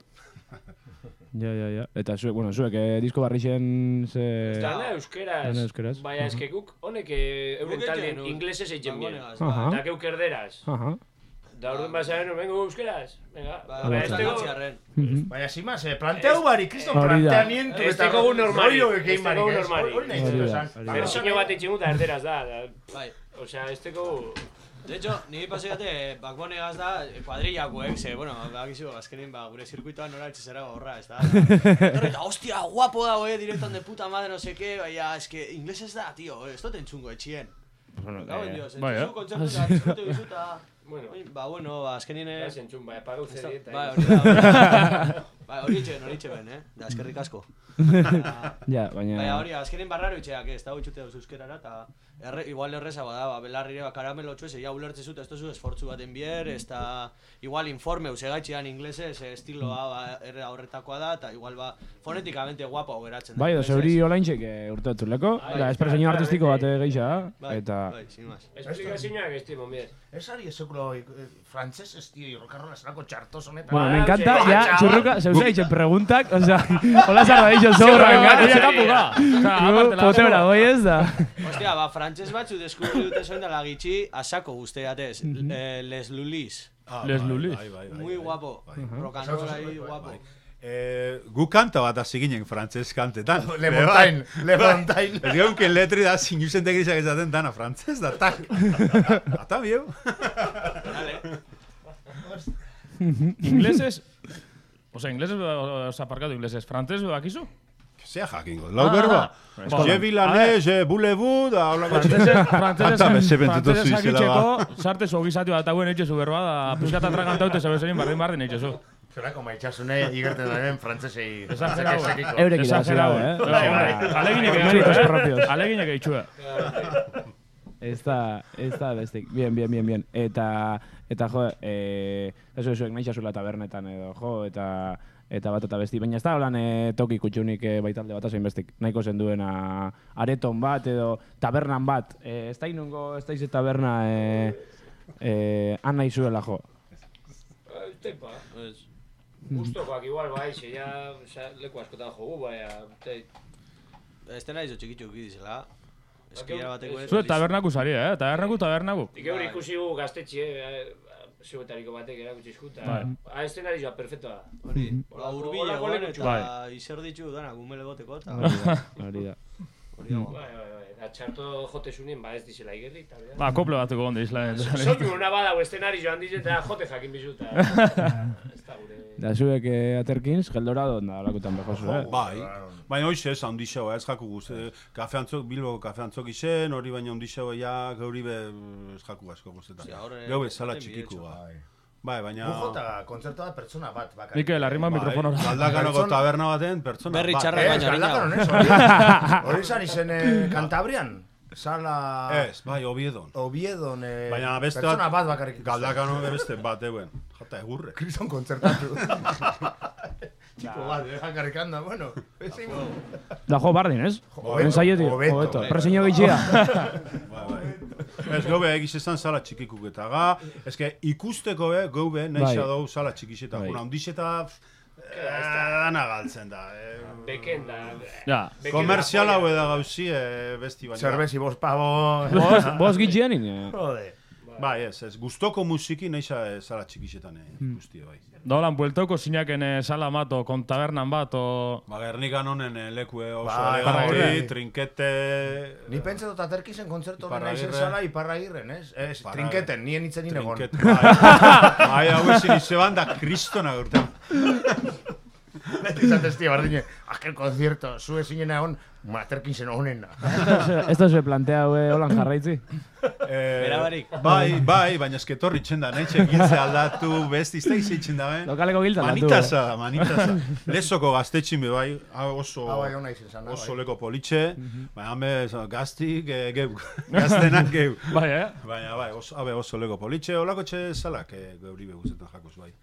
Ja, ja, ja. Eta zuek, bueno, zuek, eh, disko barrixen ze... Dana euskeraz. Dana euskeraz. Baina eske guk honek eh, euren Guk taldeen egiten, inglesez eitzen bien. Bagonegas, Aha. Eta geuk erderaz. Aha. Da orduan basaren, vengo euskeraz. Venga, Ba, baina bai, esteko... Mhm. Baina, sin más, eh, planteau bari, kriston Hori da. planteamientu Ez teko gu normali, rollo ez ekein teko barik, gu ez? normali. Hori nahi Hori zen da, esan. hori da. Versiño bat eitzen da erderaz da. da. Bai. Osea, ez teko... De hecho, niri paseate, bakbonegaz da, kuadrillakoek, ze, bueno, bakizu, azkenin, ba, gure zirkuitoan nora etxezera horra, ez da. Horre, eta, hostia, guapo dago, eh, directan de puta madre, no sé qué, baina, eske, inglesez da, tío, ez dut entzungo etxien. Bueno, Gau, eh, Dios, bai, eh? entzuzu kontzertu eta disfrute bizuta. Bueno, Ba, bueno, ba, azkenin, eh, ez entzun, bai, apagau ez da- zeri eta... Bai, hori da, hori da. Bai, hori itxeben, hori itxeben, eh? Da, eskerrik asko. ja, baina... Baina hori, azkenin barraro itxeak, ez da utxute dauz euskerara, eta erre, igual erreza bada, ba, belarrire, ba, karamelo txuez, ja ulertze zut, ez tozu esfortzu baten bier, ez da, igual informeu, segaitxean inglesez, estiloa, ba, erre horretakoa da, eta igual, ba, fonetikamente guapo geratzen da. Bai, edo inglesez. zeuri olaintxek urte batzuleko, Bai, da, bai, espresenio bai, artistiko bai, bat geixa, Bai, eta... bai, sin más. Esplikazioak ez timon bier. Ez ari ezekulo frantzes ez tio rokarrola zelako txartos honetan. Bueno, me Bai, encanta, sí. ja, Bai, txurruka, zeusa eitzen preguntak, o sea, hola zarra deixo zorra, Venga, venga, ella tapuga. Osea, aparte la... potebra, goi ez da. Hostia, ba, frantses batzu deskubri dute zoin dela gitxi, asako guzteatez, eh, Les Lulis. Ah, Les bai, Lulis. bai, bai, bai, Muy bai. guapo, rock and roll ahí guapo. Eh, gu kanta bat hasi ginen frantses kantetan. Le Montagne, Le Montagne. Ez geun que letri da sinusen tegrizak esaten dana frantses da tak. Ata bieu. Dale. Inglesez... Osea, inglesez, osea, parkatu inglesez, frantzez, bakizu? Zea jakingo, lau berba. Eskolan. Je vilane, je boulevou, da holako Frantzesez, frantzesez, Ata besepentetu frantzesez zuizela, sakitzeko, sartez ogizatu bat hauen eitxezu berba, da, pixkat atragantaute zebezerin bardin bardin eitxezu. Zerako maitxasune igerten daren frantzesei. Exagerado. sekiko. Eurek Exagerado, irazi eh? dago, Bai, eh? bai, aleginek Méritos eitxue, propios. eh? Aleginek eitxue. Ez da, ez da bestik. Bien, bien, bien, bien. Eta, eta jo, eh, eso esuek nahi xasula tabernetan edo, jo, eta eta bat eta besti. Baina ez da holan eh, toki kutxunik eh, baitalde bat azein bestik. Nahiko zen duena areton bat edo tabernan bat. Eh, ez da inungo, ez da ize taberna eh, eh, han nahi zuela, jo. Tepa. Ez. Gustokoak igual, bai, ze ja, osea, leku askotan jogu, baina... te- Ez dena izo txikitxuk dizela. Eskila bateko ere. Zue tabernaku zari, eh? Tabernaku, tabernaku. Nik euri ikusi gu gaztetxe, zuetariko batek erakutsi eskuta. Bai. Ah, estena joa, perfectoa. Hori, ba, Olako- urbile olako egon lekutxu. eta izer ditu dana gumele boteko eta Hori da, hori da. hori dago. Bai, bai, bai. Da txarto jote zunien, ba ez dizela igerri, eta bera. Ba, kople batuko onde isla. Sotu una badago estenari joan dizen, eta jote jakin bizuta. Ez da gure... Da zuek eh, aterkins, geldorado da alakutan bejozu, eh? Bai, baina hoxe ez handixau, ez jaku guz. Kafe antzok, Bilboko kafe antzok izen, hori baina handixau, ja, gauri be ez jaku asko guztetan. Osea, hor, eh, Gau bezala eten txikiku, bidetxo. ba. Bai, baina... Lujo eta kontzertu da pertsona bat bakarrik. Mikel, arrima Bai, mikrofonora. Galdakanoko Pertsona- taberna baten pertsona Berri bat. txarrak Ez, baina Galdakanon, arina. ez, hori. Hori zan izen eh, Kantabrian. Sala... Ez, bai, Oviedon. Oviedon, eh, Baina beste pertsona bat, bat bakarrik. Galdakano beste bat, euen. Jata egurre. Kriston kontzertatu. Txiko bat, eh, bakarrik handa, bueno. ezin- Da jo bardin, ez? Hobeto, Ensaietik, hobeto. hobeto. Presiño gitxia. Bai, bai. Ez gobe egiz esan sala txikikuk eta ga, eske ikusteko be, gobe, nahi Bai. dou sala txikixeta. Bai. Una ondixeta, dana galtzen da. eh. Beken da. Ja. Beken Komerzial da hau polla. eda gauzi, eh, besti baina. Zerbezi, bost pavo. Bos, bos gitxian ine. Jode. Bai, ez, ez. Gustoko musiki nahi sa- sala txikixetan eh, guztia, bai. Dolan, bueltoko zinaken eh, sala bat, o kontabernan bat, o... Ba, Gernikan honen eh, lekue oso Bai, eleganti, bai. trinkete... Ni pentsa dut aterkizen kontzertu honen naizen Iparragirre. sala Iparragirren, ez? Ez, Iparragirre. trinketen, nien itzen nien egon. Trinket, bai. Bai, hau ezin izeban da kristona urtean. Beti zateztia bardine, aquel concierto, zu ezinen egon, aterkizen honena. Esto se plantea hue holan jarraitzi. Eh, Berabarik. Bai, bai, baina esketorri txenda, nahi txekintze aldatu, besti izte izitzen da, ben? Lokaleko giltan datu. Manitaza, manitaza. Lesoko gaztetxin be bai, hau oso, Hau bai hona izen zan, oso leko politxe, baina hame gaztik e, geu, gaztenak geu. Bai, eh? Baina bai, oso, abe oso leko politxe, olako txe salak e, geuri beguzetan jakuz bai.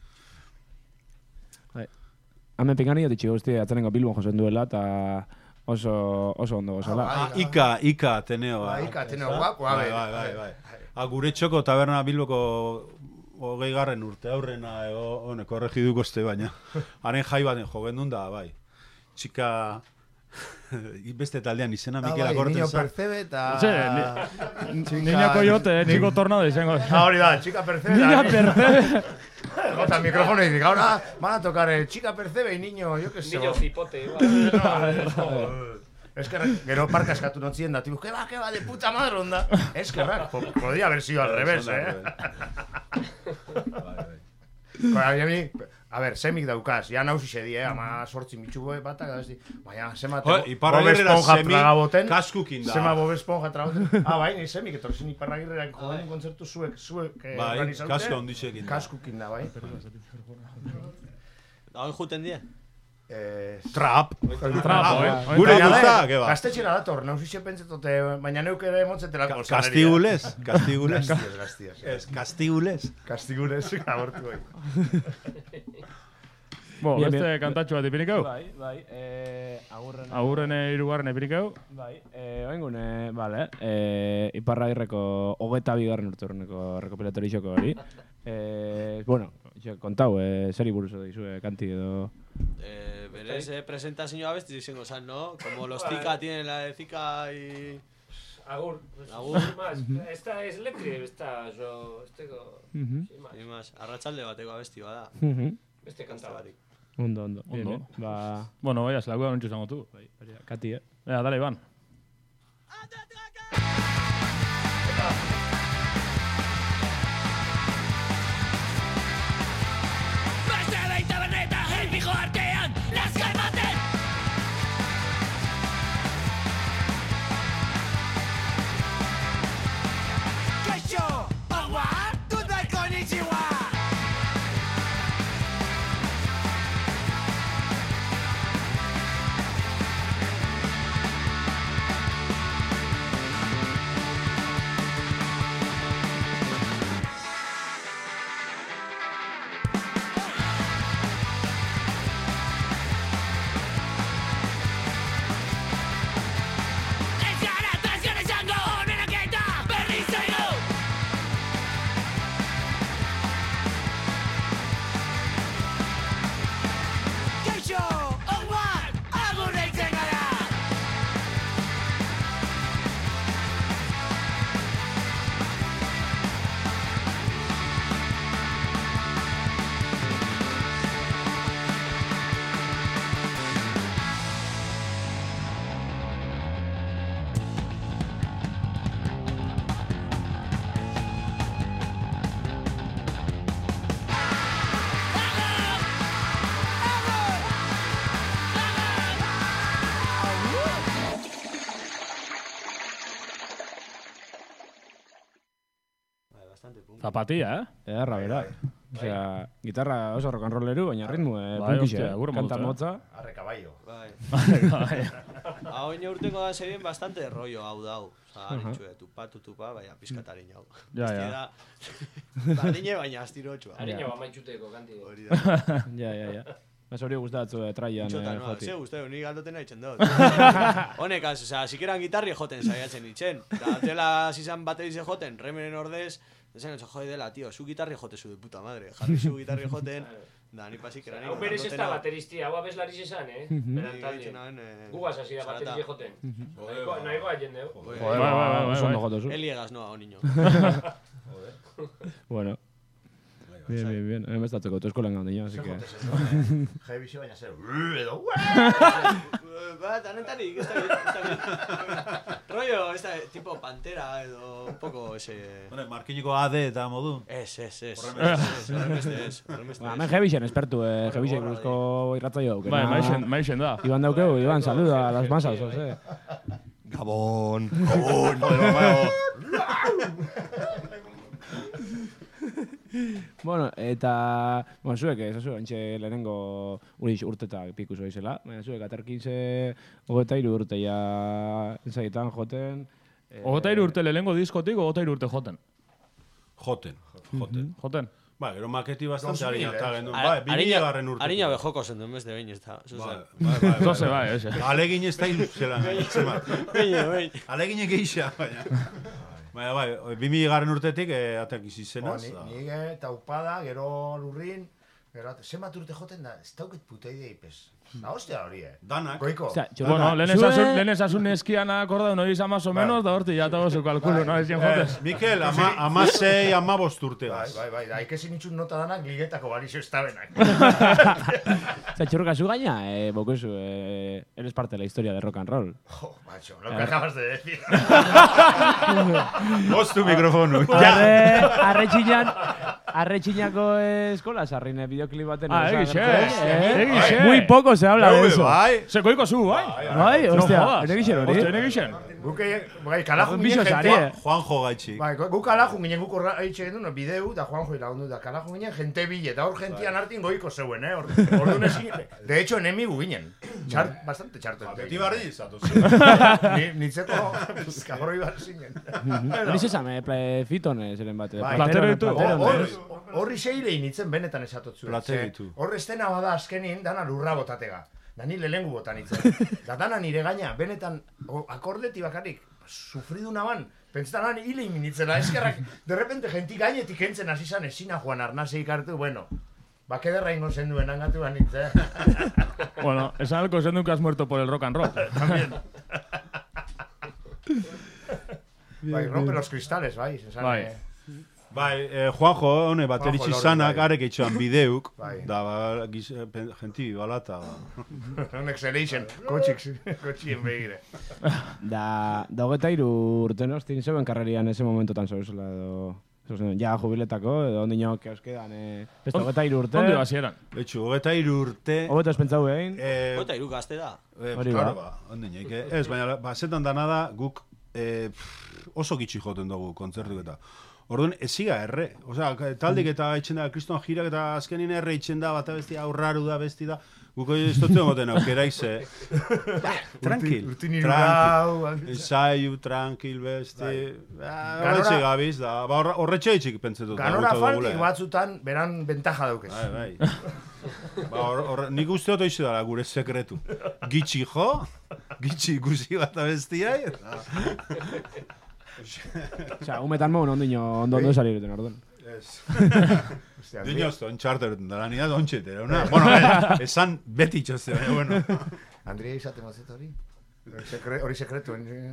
Hemen pingani jotitxi guzti atzenengo Bilbon josen duela, eta oso, oso ondo gozala. Ah, Ah, Ika, Ika Ateneo. Bai, Ika Ateneo guapo, a bai, ver. bai, bai, bai. Ah, gure txoko taberna Bilboko hogei garren urte aurrena, ego, hone, korregiduko este baina. Haren jai baten jogendun da, bai. Txika... beste taldean izena Ah, Mikel bai, Akorten niño za. percebe eta... Ze, ni- Niña Coyote, eh, Chico Tornado izango. Ah, hori da, chica percebe. Niña da, Percebe. Jota el micrófono y dice, ahora van a tocar el chica percebe y niño, yo qué sé. Niño cipote, igual. Es que gero parka eskatu notzien da, tipo, que va, que va, de puta madre onda. Es que raro, po- podría haber sido al revés, eh. Bai, bai. Baina, mi, a ver, semik daukaz, ja nauzi xedi, eh, ama sortzi mitxugo batak, da, besti. Baina, sema Jo, Iparragirrera semi tragaboten. kaskukin da. Sema Bob Esponja tragaboten. Ah, bai, ni semik etorzen Iparragirrean joden kontzertu zuek, zuek eh, Bai, organizaute. kasko handixekin da. Kaskukin da, bai. Da, hori juten die. Eh, Trap. Trapo, eh? Gure Baina, gusta, eh, que ba. Gaztetxera dator, nauzi pentsatote, baina neuk ere motzetelako Kastigulez, kastigulez. Gastiaz, gastiaz. Ez, kastigulez. Kastigulez, abortu bai. Bo, Bien, beste bien. kantatxo bat ipinikeu. Bai, bai, eh, agurren... Agurren irugarren ipinikeu. Bai, eh, oengun, eh, bale, eh, Iparragirreko hogeta bigarren urteurreneko rekopilatorixoko hori. Eh, bueno, jo, kontau, eh, zeri buruz edo izue, kanti edo... Eh, berez, eh, presentazioa besti izango zan, ¿no? Como los Zika tienen la de Zika y... Agur. Agur. Sin más. Esta es letri, esta, yo, esteko... Mhm. Sin más. Ni más, arratsalde bateko abesti bada. Mhm. Beste kanta barik. Ondo, ondo. Bien, Ondo. bien. Ba, Bueno, vaya, se la cuida noche zango tú. hori da, kati, eh? Venga, dale, Iván. Beste behin taberneta, elbijo artean, nazka ematen. Kaixo, agua, goodbye, konnichiwa. Ez gara transgene izango honenak eta berri zaigu. Kaixo, onguan, agur deitzen gara. Bai, bastante punk. Zapatilla, eh? Ederra, bera. Osea, gitarra oso rock and rolleru, baina ritmo, eh, Bai, punkixe, hostia, gure kanta moduz, eh. motza. Arre caballo. Bai. Hau ina urteko da serien bastante rollo hau dau. Osa, haritxue, tupa, tutupa, baina pizkatarin hau. Ja, ja. Bardine baina astirotxua. Harina bamaitxuteko kanti. Hori da. Ja, ja, ja. Bas hori gustatzu eh, traian Txota, eh, no, joti. ze guzteu, nik galdoten nahi txendot. Honekaz, osea, sikeran gitarri joten saiatzen itzen. Da, tela zizan baterize joten, remenen ordez, dezen, oso jode dela, tio, zu gitarri jote zu de puta madre. Jarri zu gitarri joten, da, ni pasikeran. Hau berez ez da bateristi, hau abeslariz esan, eh? Beran talde. Gugaz hasi da baterize joten. Nahikoa jende, eh? Bai, bai, bai, Oso ondo bai. jotozu. Eliegas noa, o niño. Bueno. Bien, bien, bien. Hemen ez datzeko, tu eskolen gaudina, así que... Jai bizi baina zer, edo, Bat, anetarik, ez da rollo, ez da, tipo Pantera edo un poco ese... Bueno, Markiniko A D eta modu. Ez, ez, ez. Horrenbeste ez, horrenbeste Ba, ez. hemen Jebixen espertu, eh, Jebixen buruzko irratzaio daukena. Bai, maixen, maixen da. Iban daukeu, Iban, saluda a las masas, ose. Gabon, Gabon, joder, mamago. Bueno, eta... Bueno, zuek, ez zu, antxe lehenengo uri urteta piku zoizela. Baina zuek, aterkin ze hogeta iru urte ja entzaitan joten. eh, Hogeta hiru urte lehenengo diskotik, hogeta hiru urte joten. Joten, joten. Joten. Ba, gero maketi bastante dos mil, harina eta eh? gendun. Ba, bi mila garren urte. Harina bejoko zen duen beste behin ez da. Bai, bai, bai. Zose, bai, ese. Alegin ez da iluzelan. Behin, behin. Alegin egeixa, baina. Baina, bai, bi mila garren urtetik eh, atak izizenaz. Ni eh, taupada, gero lurrin, gero, zenbat urte joten da, ez dauket puta idea ipez. Da, hostia hori, eh. Danak. Goiko. Osea, Bueno, lehen Zue- esasun, lehen esasun eskianak orda no izan más o menos, da horti ya tago zu kalkulu, no, ezin jotes. Eh, Mikel, ama, amasei, amabost urte Bai, gaz. bai, bai, da, ikesin itxun nota danak ligetako balixo estabenak. Osea, txurroka zu gaina, eh, bokuzu, eh, eres parte de la historia de rock and roll. Jo, macho, lo que acabas de decir. Boztu mikrofonu. Arre, arretxinan, arretxinako eskola sarrine videoklip baten. Ah, osa, egixe, gertzen, eh? egixe. Muy poco se habla de eso. Bai, Sekoiko zu, bai? Bai, hostia, jodas. enegixen hori. Hostia, enegixen. Guke, bai, kalajun Bizo ginen sari, gente... eh? Juanjo gaitxik. Bai, gu kalajun ginen guk horra eitxe gendun, bideu, da Juanjo iragundu, da kalajun ginen gente bile, eta hor gentian hartin goiko zeuen, eh? Hor- Orduan ezin, de hecho, enemigu ginen. Txart, bastante txarto. Beti barri izatu Ni, nitzeko, kabroi bar zinen. Hori zezan, eh, ple- fitones, eren bat. eh, Bai, platero ditu. platero, Hor- eh. hor- Horri seile initzen benetan esatotzu. Platero ditu. Hor estena bada azkenin, dana lurra botatega. Da ni lehengu botan itzen. Da dana nire gaina, benetan, o, akordeti bakarrik, sufridu naban, pentsetan han hile iminitzela, eskerrak, de repente genti gainetik entzen hasi zan esina joan arnaseik hartu, bueno, bakederra ingo zen duen angatu banitz, eh? Bueno, esan alko zen que has muerto por el rock and roll. También. Bai, rompe los cristales, bai, esan, Bai. eh, Bai, eh, Juanjo, hone, bateritxi Juanjo Lordi, zanak, bai. arek eitxoan bideuk, Bai. da, ba, giz, pen- genti balata. Ba. un exhalation, kotxik, kotxien begire. Da, da hogeta iru urte nostin zeuen karrerian ese momentotan zauzela edo... zauzela, ja, jubiletako, edo ondino keoskedan, eh... Beste On- hogeta iru urte... Ondo hasieran. Betxu, hogeta iru urte... Hobeto espentzau egin. Eh, Jota, iru gazte da. eh, Hori claro, ba. ba, ondinek, eh? Ez, baina, ba, zetan dana da, guk eh, pff, oso gitxi joten dugu kontzertuk eta. Orduan, eziga erre. Osea, taldik eta etxen da, kriston jirak eta azkenin erre etxen da, bata besti aurraru da, besti da. Guko ez dutzen goten aukera ize. Tranquil. Urtin Tranquil. irurau, Esaiu, tranquil, besti. Ganora- Horretxe gabiz, da. Ba, horra- horretxe etxik pentsetut. ganora faltik batzutan, beran bentaja daukez. Bai, bai. Ba, hor, hor, nik uste dut oizu dara gure sekretu. Gitxi jo, gitxi ikusi bat abestiai. eta- Osea, umetan mogun ondino ondo ondo saliruten, orduan. Ez. Hostia, Dinoz, don txarteruten dara, nida don txetera. Una. Bueno, eh, esan beti txoste, baina, bueno. Andrea izate mazet hori? Hori sekre- Hori sekretu. eh?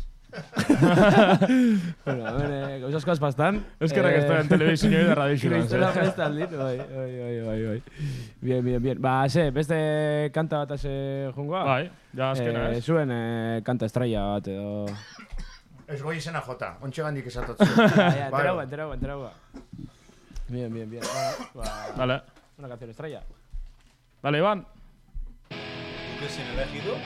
Bueno, a ver, eh, gauzas cosas pastan. Eskerrak ez da en telebizio eta radio Kristela presta aldit, bai, bai, bai, bai, bai. Bien, bien, bien. Ba, ze, beste kanta bat ase jungoa? Bai, ja azkena Eh, ez. zuen eh, kanta estrella bat edo... Ez goi izena jota, ontxe gandik esatotzu. Bai, Bai. enteraua, enteraua, enteraua. Bien, bien, bien. Bueno, ba, Dale, una canción estrella. dale, Iván. ¿Qué sin elegido?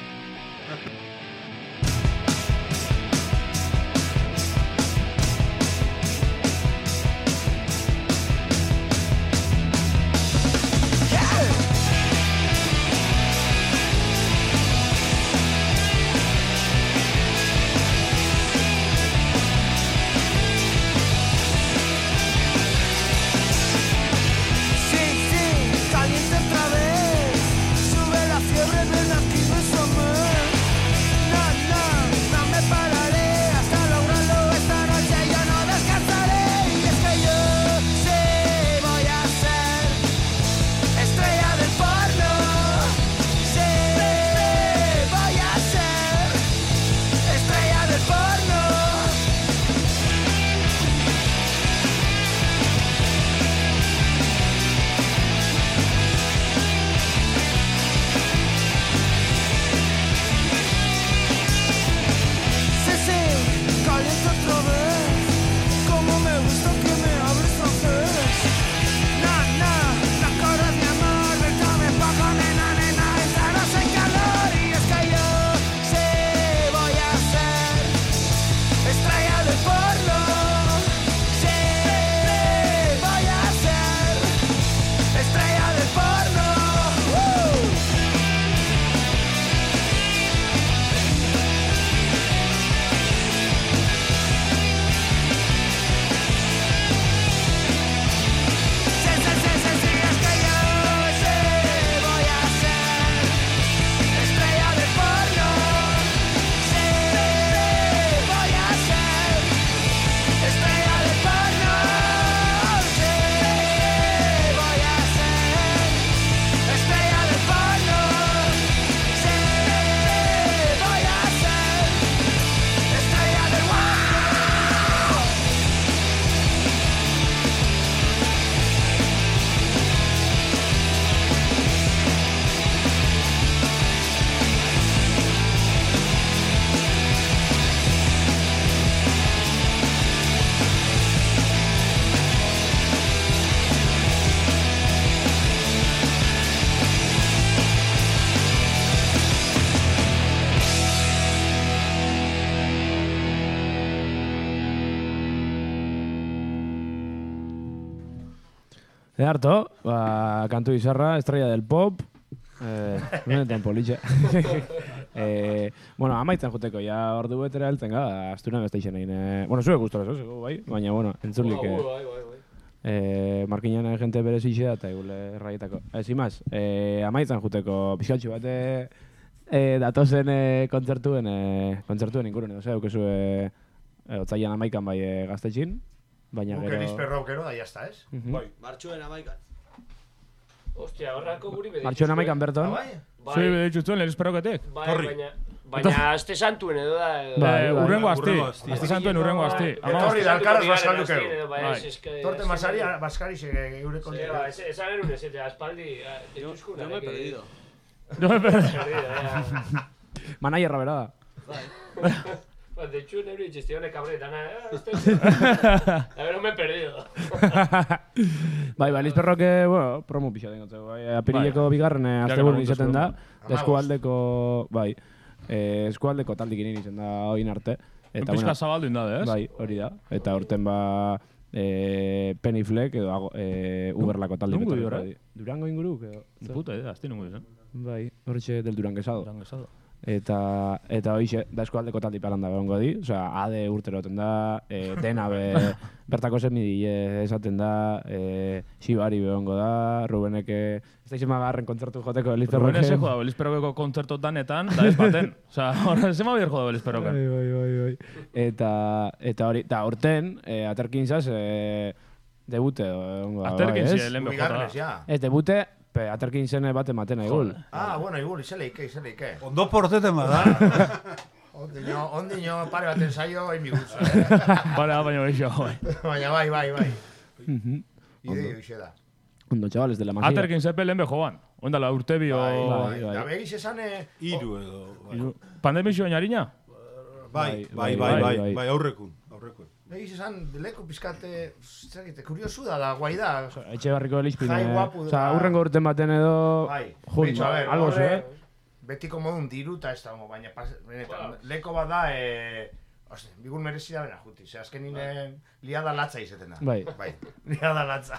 Edarto, ba, kantu izarra, estrella del pop, eh, benetan politxe. eh, bueno, amaitzen juteko, ja ordu betera heltzen gara, astuna beste izan egin. Eh, bueno, zuek gustora, zeu, bai, baina, bueno, entzulik. Bai, Eh, bai, bai. eh, markinan gente berezixe da, eta egule erraietako. Ez imaz, eh, amaitzen juteko, pixkatxu bat, eh, eh, datozen eh, kontzertuen, eh, kontzertuen ingurune, ose, eukezu, eh, eh, otzailan amaikan bai eh, gaztetxin, baina Guk gero... erizperro gero da, jazta, ez? Mhm. Bai. Martxuen amaikan. Ostia, horrako guri beditzu. Martxoen amaikan Ah, berton. bai? Bai, Zui beditxutzen, lehen esperoketek. bai, Torri. baina... Baina aste santuen edo da... edo- Bai, Eh, bai. urrengo asti. Urrengo asti. Aste santuen urrengo asti. Bai, Ama, Etorri da, alkaraz baskalduk Bai, egu. bai, Bai. ez, eske... Torte masari, baskari se eure Sí, kontra. ba, ese- esa gerun ez, eta aspaldi... eh, Yo, deituzkuna, yo me he que- perdido. no me perdi. Perdido, ja. Manaierra bera da. Ba, deitxu neuri itxestione kabre, dana... eh, este- A ver, no me he perdido. Bai, bai, Lizperroke, bueno, promo pixa den gotzeko. Bai, apirileko bigarren eh, Ja, asteburun que izaten da. Hamabost. Da eskualdeko, bai, eh, eskualdeko taldikin izen da oin arte. Eta, Pizka bueno, zabaldu inda, ez? bai, hori da. Eta urten ba, eh, Penny Fleck edo ago- eh, Uberlako taldi. Nungo betorriko dior, eh? di. Durango inguru, edo. Puta idea, asti nungo izan. Bai, horretxe del Duranguesado. Dan gesado. Eta eta hoixe da eskualdeko taldi palanda begongo di, osea, ade urtero oten da, e, dena be, bertako semidile esaten da, e, Xibari begongo da, Rubeneke, ez da izema garren kontzertu joteko Ruben Elizperroken. ese joda Belizperokeko kontzerto danetan, da ez baten. Osa, horre zema bier joda Belizperoken. Bai, bai, bai, bai. Eta, eta hori, da, urten, e, aterkin zaz, e, debute egongo da, Aterkin bai, zi, ez? lehen beho Bigarrenez, jota. ja. Ez, debute, pe, aterkin zen bat ematen egul. Ah, bueno, igul, izeleike, izeleike. Ondo porteten bada. Ondino, ondino pare bat ensaio, hain bigutza, eh? Bara, baina behixo, bai. Baina bai, bai, bai. Mhm. Idei hoxe da. Ondo, chavales, de la masía. Aterkin zepe lehen beho joan. Ondala urte bio... Bai, bai, bai. bai. Da begiz esan, eh, Hiru edo. bai. Pandemixo oinarina? Bai, Bai, bai, bai, bai, bai. bai, bai, aurrekun, aurrekun. begiz esan, leku pizkate, zergite, kuriosu da, da, guai da. Etxe barriko elizpine. Jai guapu Osa, da. urrengo urten baten edo... Bai, Jun, Betxo, a ber, algo zu, horre, eh? betiko modun diruta ez dago, baina pas, benetan, leko bat da, eh, Oste, bigun merezi da bena juti, ze azken ninen liada latza izeten da. Bai. Bai, liada latza.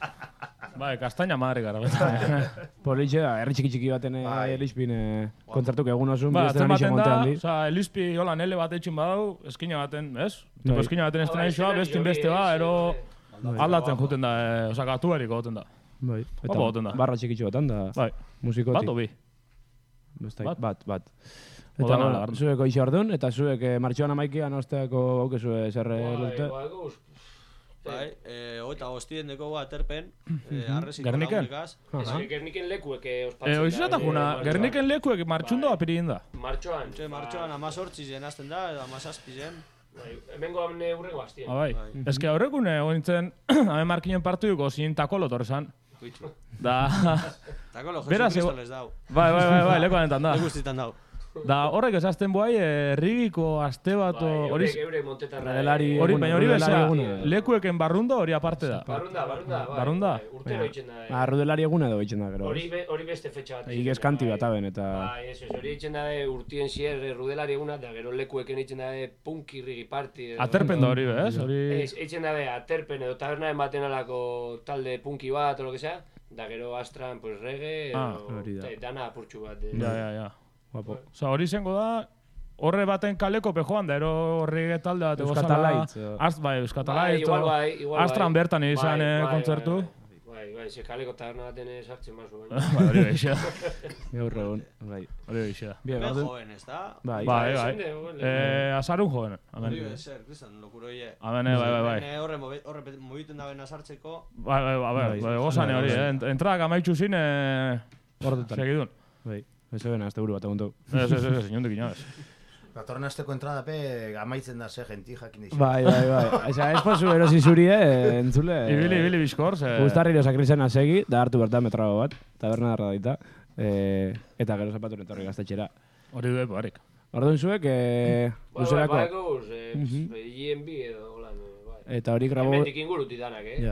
Bai, kastaina madre gara. Bai, Politxe da, herri txiki txiki baten Bai. elizpin kontzertuk egun osun, ba, beste atzen narixe baten da, monte handi. oza, elizpi hola nele bat etxin badau, eskina baten, ez? Tipo, Bai. eskina baten estrenaizoa, bestin beste ba, ero aldatzen juten da, eh, oza, gatu eriko goten da. Bai. Opa goten da. Barra txikitxo batan da, Bai, musikotik. bat obi. Beste, Bat? bat, bat. Oda Eta, nola, bueno, gardu. zueko iso ardun, eta zuek eh, martxoan amaikian osteako hauke zue zerre lorte. Bai, guz. Bai, eh, oita hostien deko aterpen, eh, arreziko Gerniken? lagunikaz. Aha. Ez, Gerniken lekuek eh, Eh, ospatzen oizu eta juna, Gerniken lekuek martxundo Bai. apirin da. Martxoan. Entxe, martxoan amazortzi zen azten da, edo amazazpi zen. Bai, hemengo hamne urrengo astien. Ah, bai. Bai. Ez que horrekun egon nintzen, hamen markinen partiduko zin takolo torrezan. Kuitxu. Da, Tako lo Beraz, Jesucristo ego- les dau. bai, bai, bai, bai, leko anetan da. Le guztitan dau. Da, horrek esazten buai, eh, rigiko, aste bat, Bai, hori, eurek, eurek montetarra. Radelari- eh, hori, eguna, baina hori rudelari bezala, eguna. lekueken barrunda hori aparte da. Barrunda, barrunda, bai. Barrunda? bai, Urtero itxen da. eh. Ah, rudelari eguna edo itxen da, gero. Hori be- hori beste fetxa bat. Igez kanti bat aben, eta... Bai, eso, hori itxen da eh, urtien zier eh, rudelari eguna, da gero lekueken itxen da eh, punki rigi party. edo- Aterpen da hori, bez? Hori... Ez, itxen da eh, aterpen edo taberna ematen alako talde punki bat, o lo que sea, da gero astran, pues reggae, Ah, edo, hori da. te- dana apurtxu bat. eh. Ja, ja, ja. Guapo. Osa, hori zengo da, horre baten kaleko pejoan da, ero horri talde bat Euskatalaitz, edo. Ast, bai, Bai, Euskatalaitz. igual o- bai, igual Astran bai. bertan izan Bai, eh, bai, kontzertu. Bai, bai, bai, ze kaleko taberna baten eh, sartzen mazu, baina. Bai, hori behixe. Gaur egun, bai. Hori behixe da. Bien, Hemen orden. joven, ez da? Bai. Bai, bai. Zende, bueno, Eh, azarun joven. Amen. Hori bezer, kristan, lokuroie. Amen, eh, bai, bai, bai. Hemen horre mobi- horre pe- mobiten da bena sartzeko, Bai, bai, bai, bai, Bai. bai, gozane hori, eh. Ent- Entradak amaitxu zin, eh, Gordetan. segidun. Bai. Ez ebena, azte buru bat eguntu. Ez, ez, ez, ez, inondik inabez. Datorren asteko entrada pe amaitzen da ze genti jakin dixo. Bai, bai, bai. Eza, ez pozu erosi zuri, eh, entzule. Ibili, ibili bizkor, ze... Guztarriro sakrizena segi, da hartu bertan metrago bat, taberna darra daita. Eh, eta gero zapatuen etorri gaztetxera. Hori du, barik. Orduan zuek, eh, Bai, bai, luzerako. bai, guz, eh, Mhm. I M B edo, holan, eh, bai. Eta hori grabo... Hemendik inguruti danak, eh? Ja.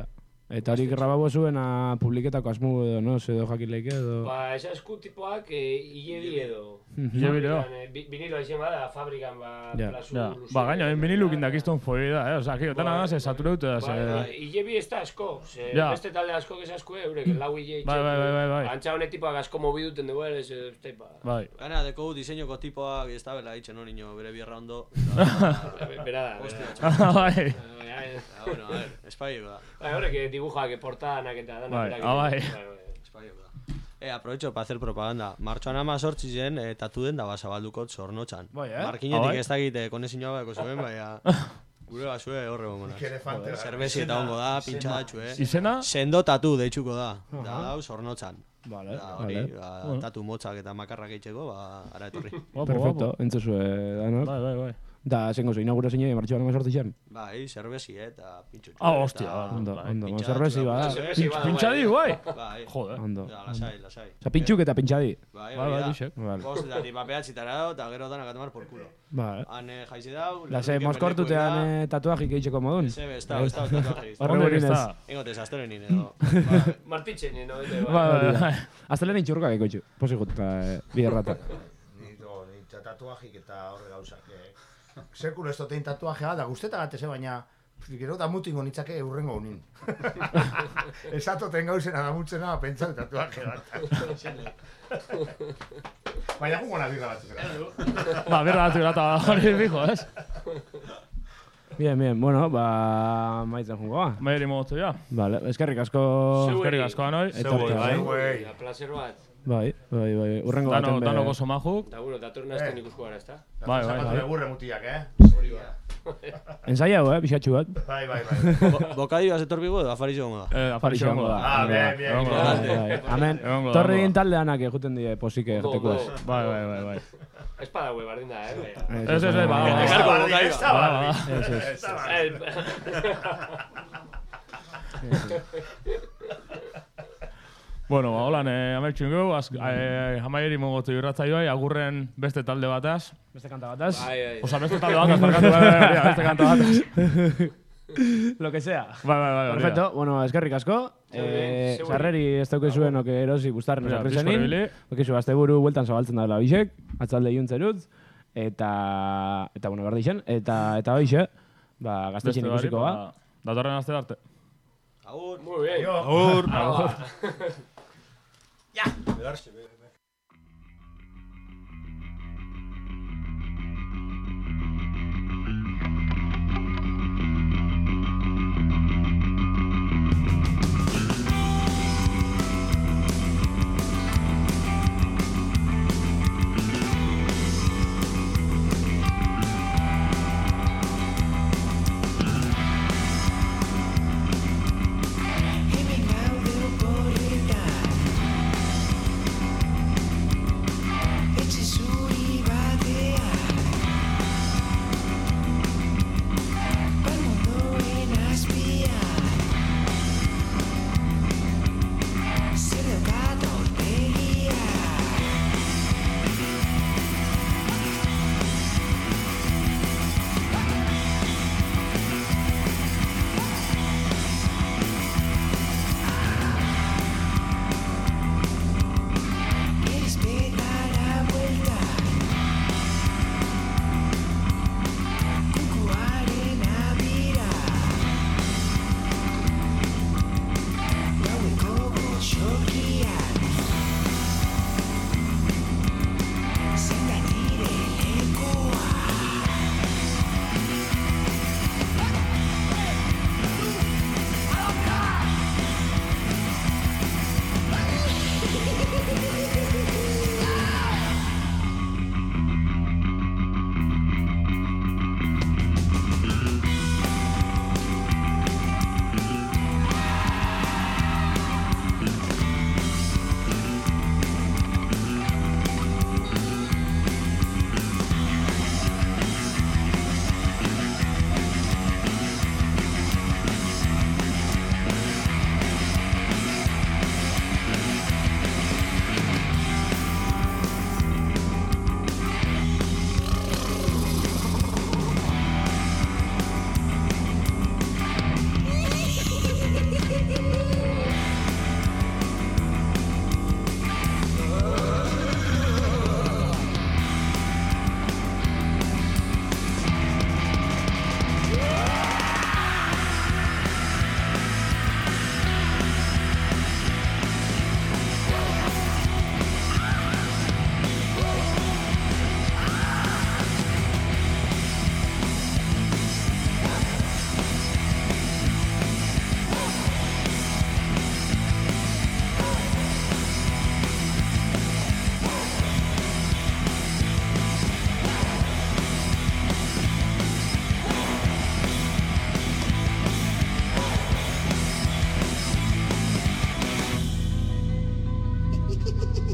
Eta hori grababo zuen a publiketako asmu edo, no? Edo jakileik edo... Ba, esa esku tipoak eh, hilebi edo. Hilebi edo. Fabrikan, eh, bi- Vinilo izan bada, fabrikan ba, Ja. plazu Ja, luze- ba, gaina, binilukin dakizton foi da, eh? Osa, que dana da, se saturautu da, Ba, ba, se... hilebi ez da asko, ze Ja. beste talde asko ez asko eurek, lau hile Bai, bai, bai, bai, bai. Antza honek tipoak asko mobiduten dugu, ez ez teipa. Bai. Gana, deko diseinoko tipoak ez da bela itxen hori nio bere bierra ondo. Bera da, Hostia, bera. Bai. Ah, bueno, a ver, espaieko da. Bai, horrek eh, dibujak, eh, portadak eta dana. Bai, berak ah, bai. egiten. bai. Espaieko da. Eh, aprovecho para hacer propaganda. Martxoan ama sortzi zen, eh, tatu den da basabalduko zornotxan. Bai, eh? Markinetik Ah, bai? ez dakit eh, konexioa bako zuen, baina... Gure basue horre gomona. Nik elefante da. Zerbezi eta hongo da, pintxadatxu, eh? Izena? Sendo tatu deitzuko da. Da, dau, zornotzan. Vale, Da, hori, vale. ba, Bueno. tatu motzak eta makarrak eitzeko, ba, ara etorri. Guapo, Perfecto, guapo. entzuzue, danok. Bai, bai, bai. Da, zengo zu, inaugurazioa martxoan ama sortzi zen. Bai, zerbezi eta pintxutxu. Ah, hostia, eta- Ondo, bai, ondo, pintxatxu, zerbezi bada. Zerbezi bada, Pintxadi, bai. guai. Bai, Joder. Ondo. ja, lasai, lasai. Osa, pintxuk eta pintxadi. Bai, Bai, bai, hori da. dixek. Vale. Bost eta tipa behatzitara dau, eta gero danak atomar por culo. Vale. Han eh, jaizi dau... Lase, lurruken moskortutean pelikuela, eh, tatuajik eitzeko modun. Eze, ez da, ez da, ez da, ez da. Horre Ondo burinez. está. Ingote, zaztoren nire, edo. Martitzen, no? Bete, Bai, bai. bai, bai. Aztelen itxurkak ekoitzu. Posi jututa, eh, biderrata. Ni do, ni tatuajik eta horre gauzak. Eh. Sekulo ez dotein tatuajea, da guzteta gateze, baina gero da mutingo nitzake urrengo unin. Esatoten gauzena da mutzena, pentsau tatuaje bat. Baina jungo nabirra batzuk. era. Ba, berra batu grata hori fijo, ez? Bien, bien, bueno, ba, maitzen jungo, ba. Mairi mogotu ja. Vale, eskerrik asko. Zeu- Eskerrik asko anoi. Etortzea, bai, bai. güey. Ja, placer bat. Bai, bai, bai. Urrengo Dano, baten dano be... gozo majuk. Da, bueno, datorren azten ikusko gara, ezta? Bai, bai, Zapatu bai. egurre mutiak, eh? Ensaia, eh, pixatxu bat. Bai, bai, bai. Bo- Bokadioa zetorbigo edo afariz gongo da. Eh, Afari afarixo izango da. Ah, bien, bien. Egongo da. Bai, bai. Hemen, Egongo da, torri egongo da. taldeanak eguten die posike Go, egoteko go. ez. Bai, bai, bai, bai. Ez pada hue, bardin da, eh? Ez, ez, ez, ba, ba, ba. Ekarko Ba, bokadioa. ez da, Ba, ba. ba. Ez, ez. Ez da, ba. Bueno, ba, holan, eh, ametxun gau, az, eh, amaieri mogotu irratzaioa, agurren beste talde bataz. Beste kanta bataz. Bai, bai. Osa, beste talde bataz, barkatu, bai, bai, bai, beste kanta bataz. Lo que sea. Bai, bai, bai, hori da. Perfecto, bueno, eskerrik asko. Zeuri, Eh, zeuri. sarreri ez dauke zuen oke erosi gustarren Ja, sorpresenin. diskorebili. Okizu, asteburu bueltan zabaltzen da bisek, atzalde iuntzen utz, eta, eta bueno, berdixen, eta, eta hoixe, ba, gaztetxen Beste ikusiko bari, ba. ba, datorren aste arte. Agur. Muy bien. Agur. Beharxe, be. Que me caude por Thank you.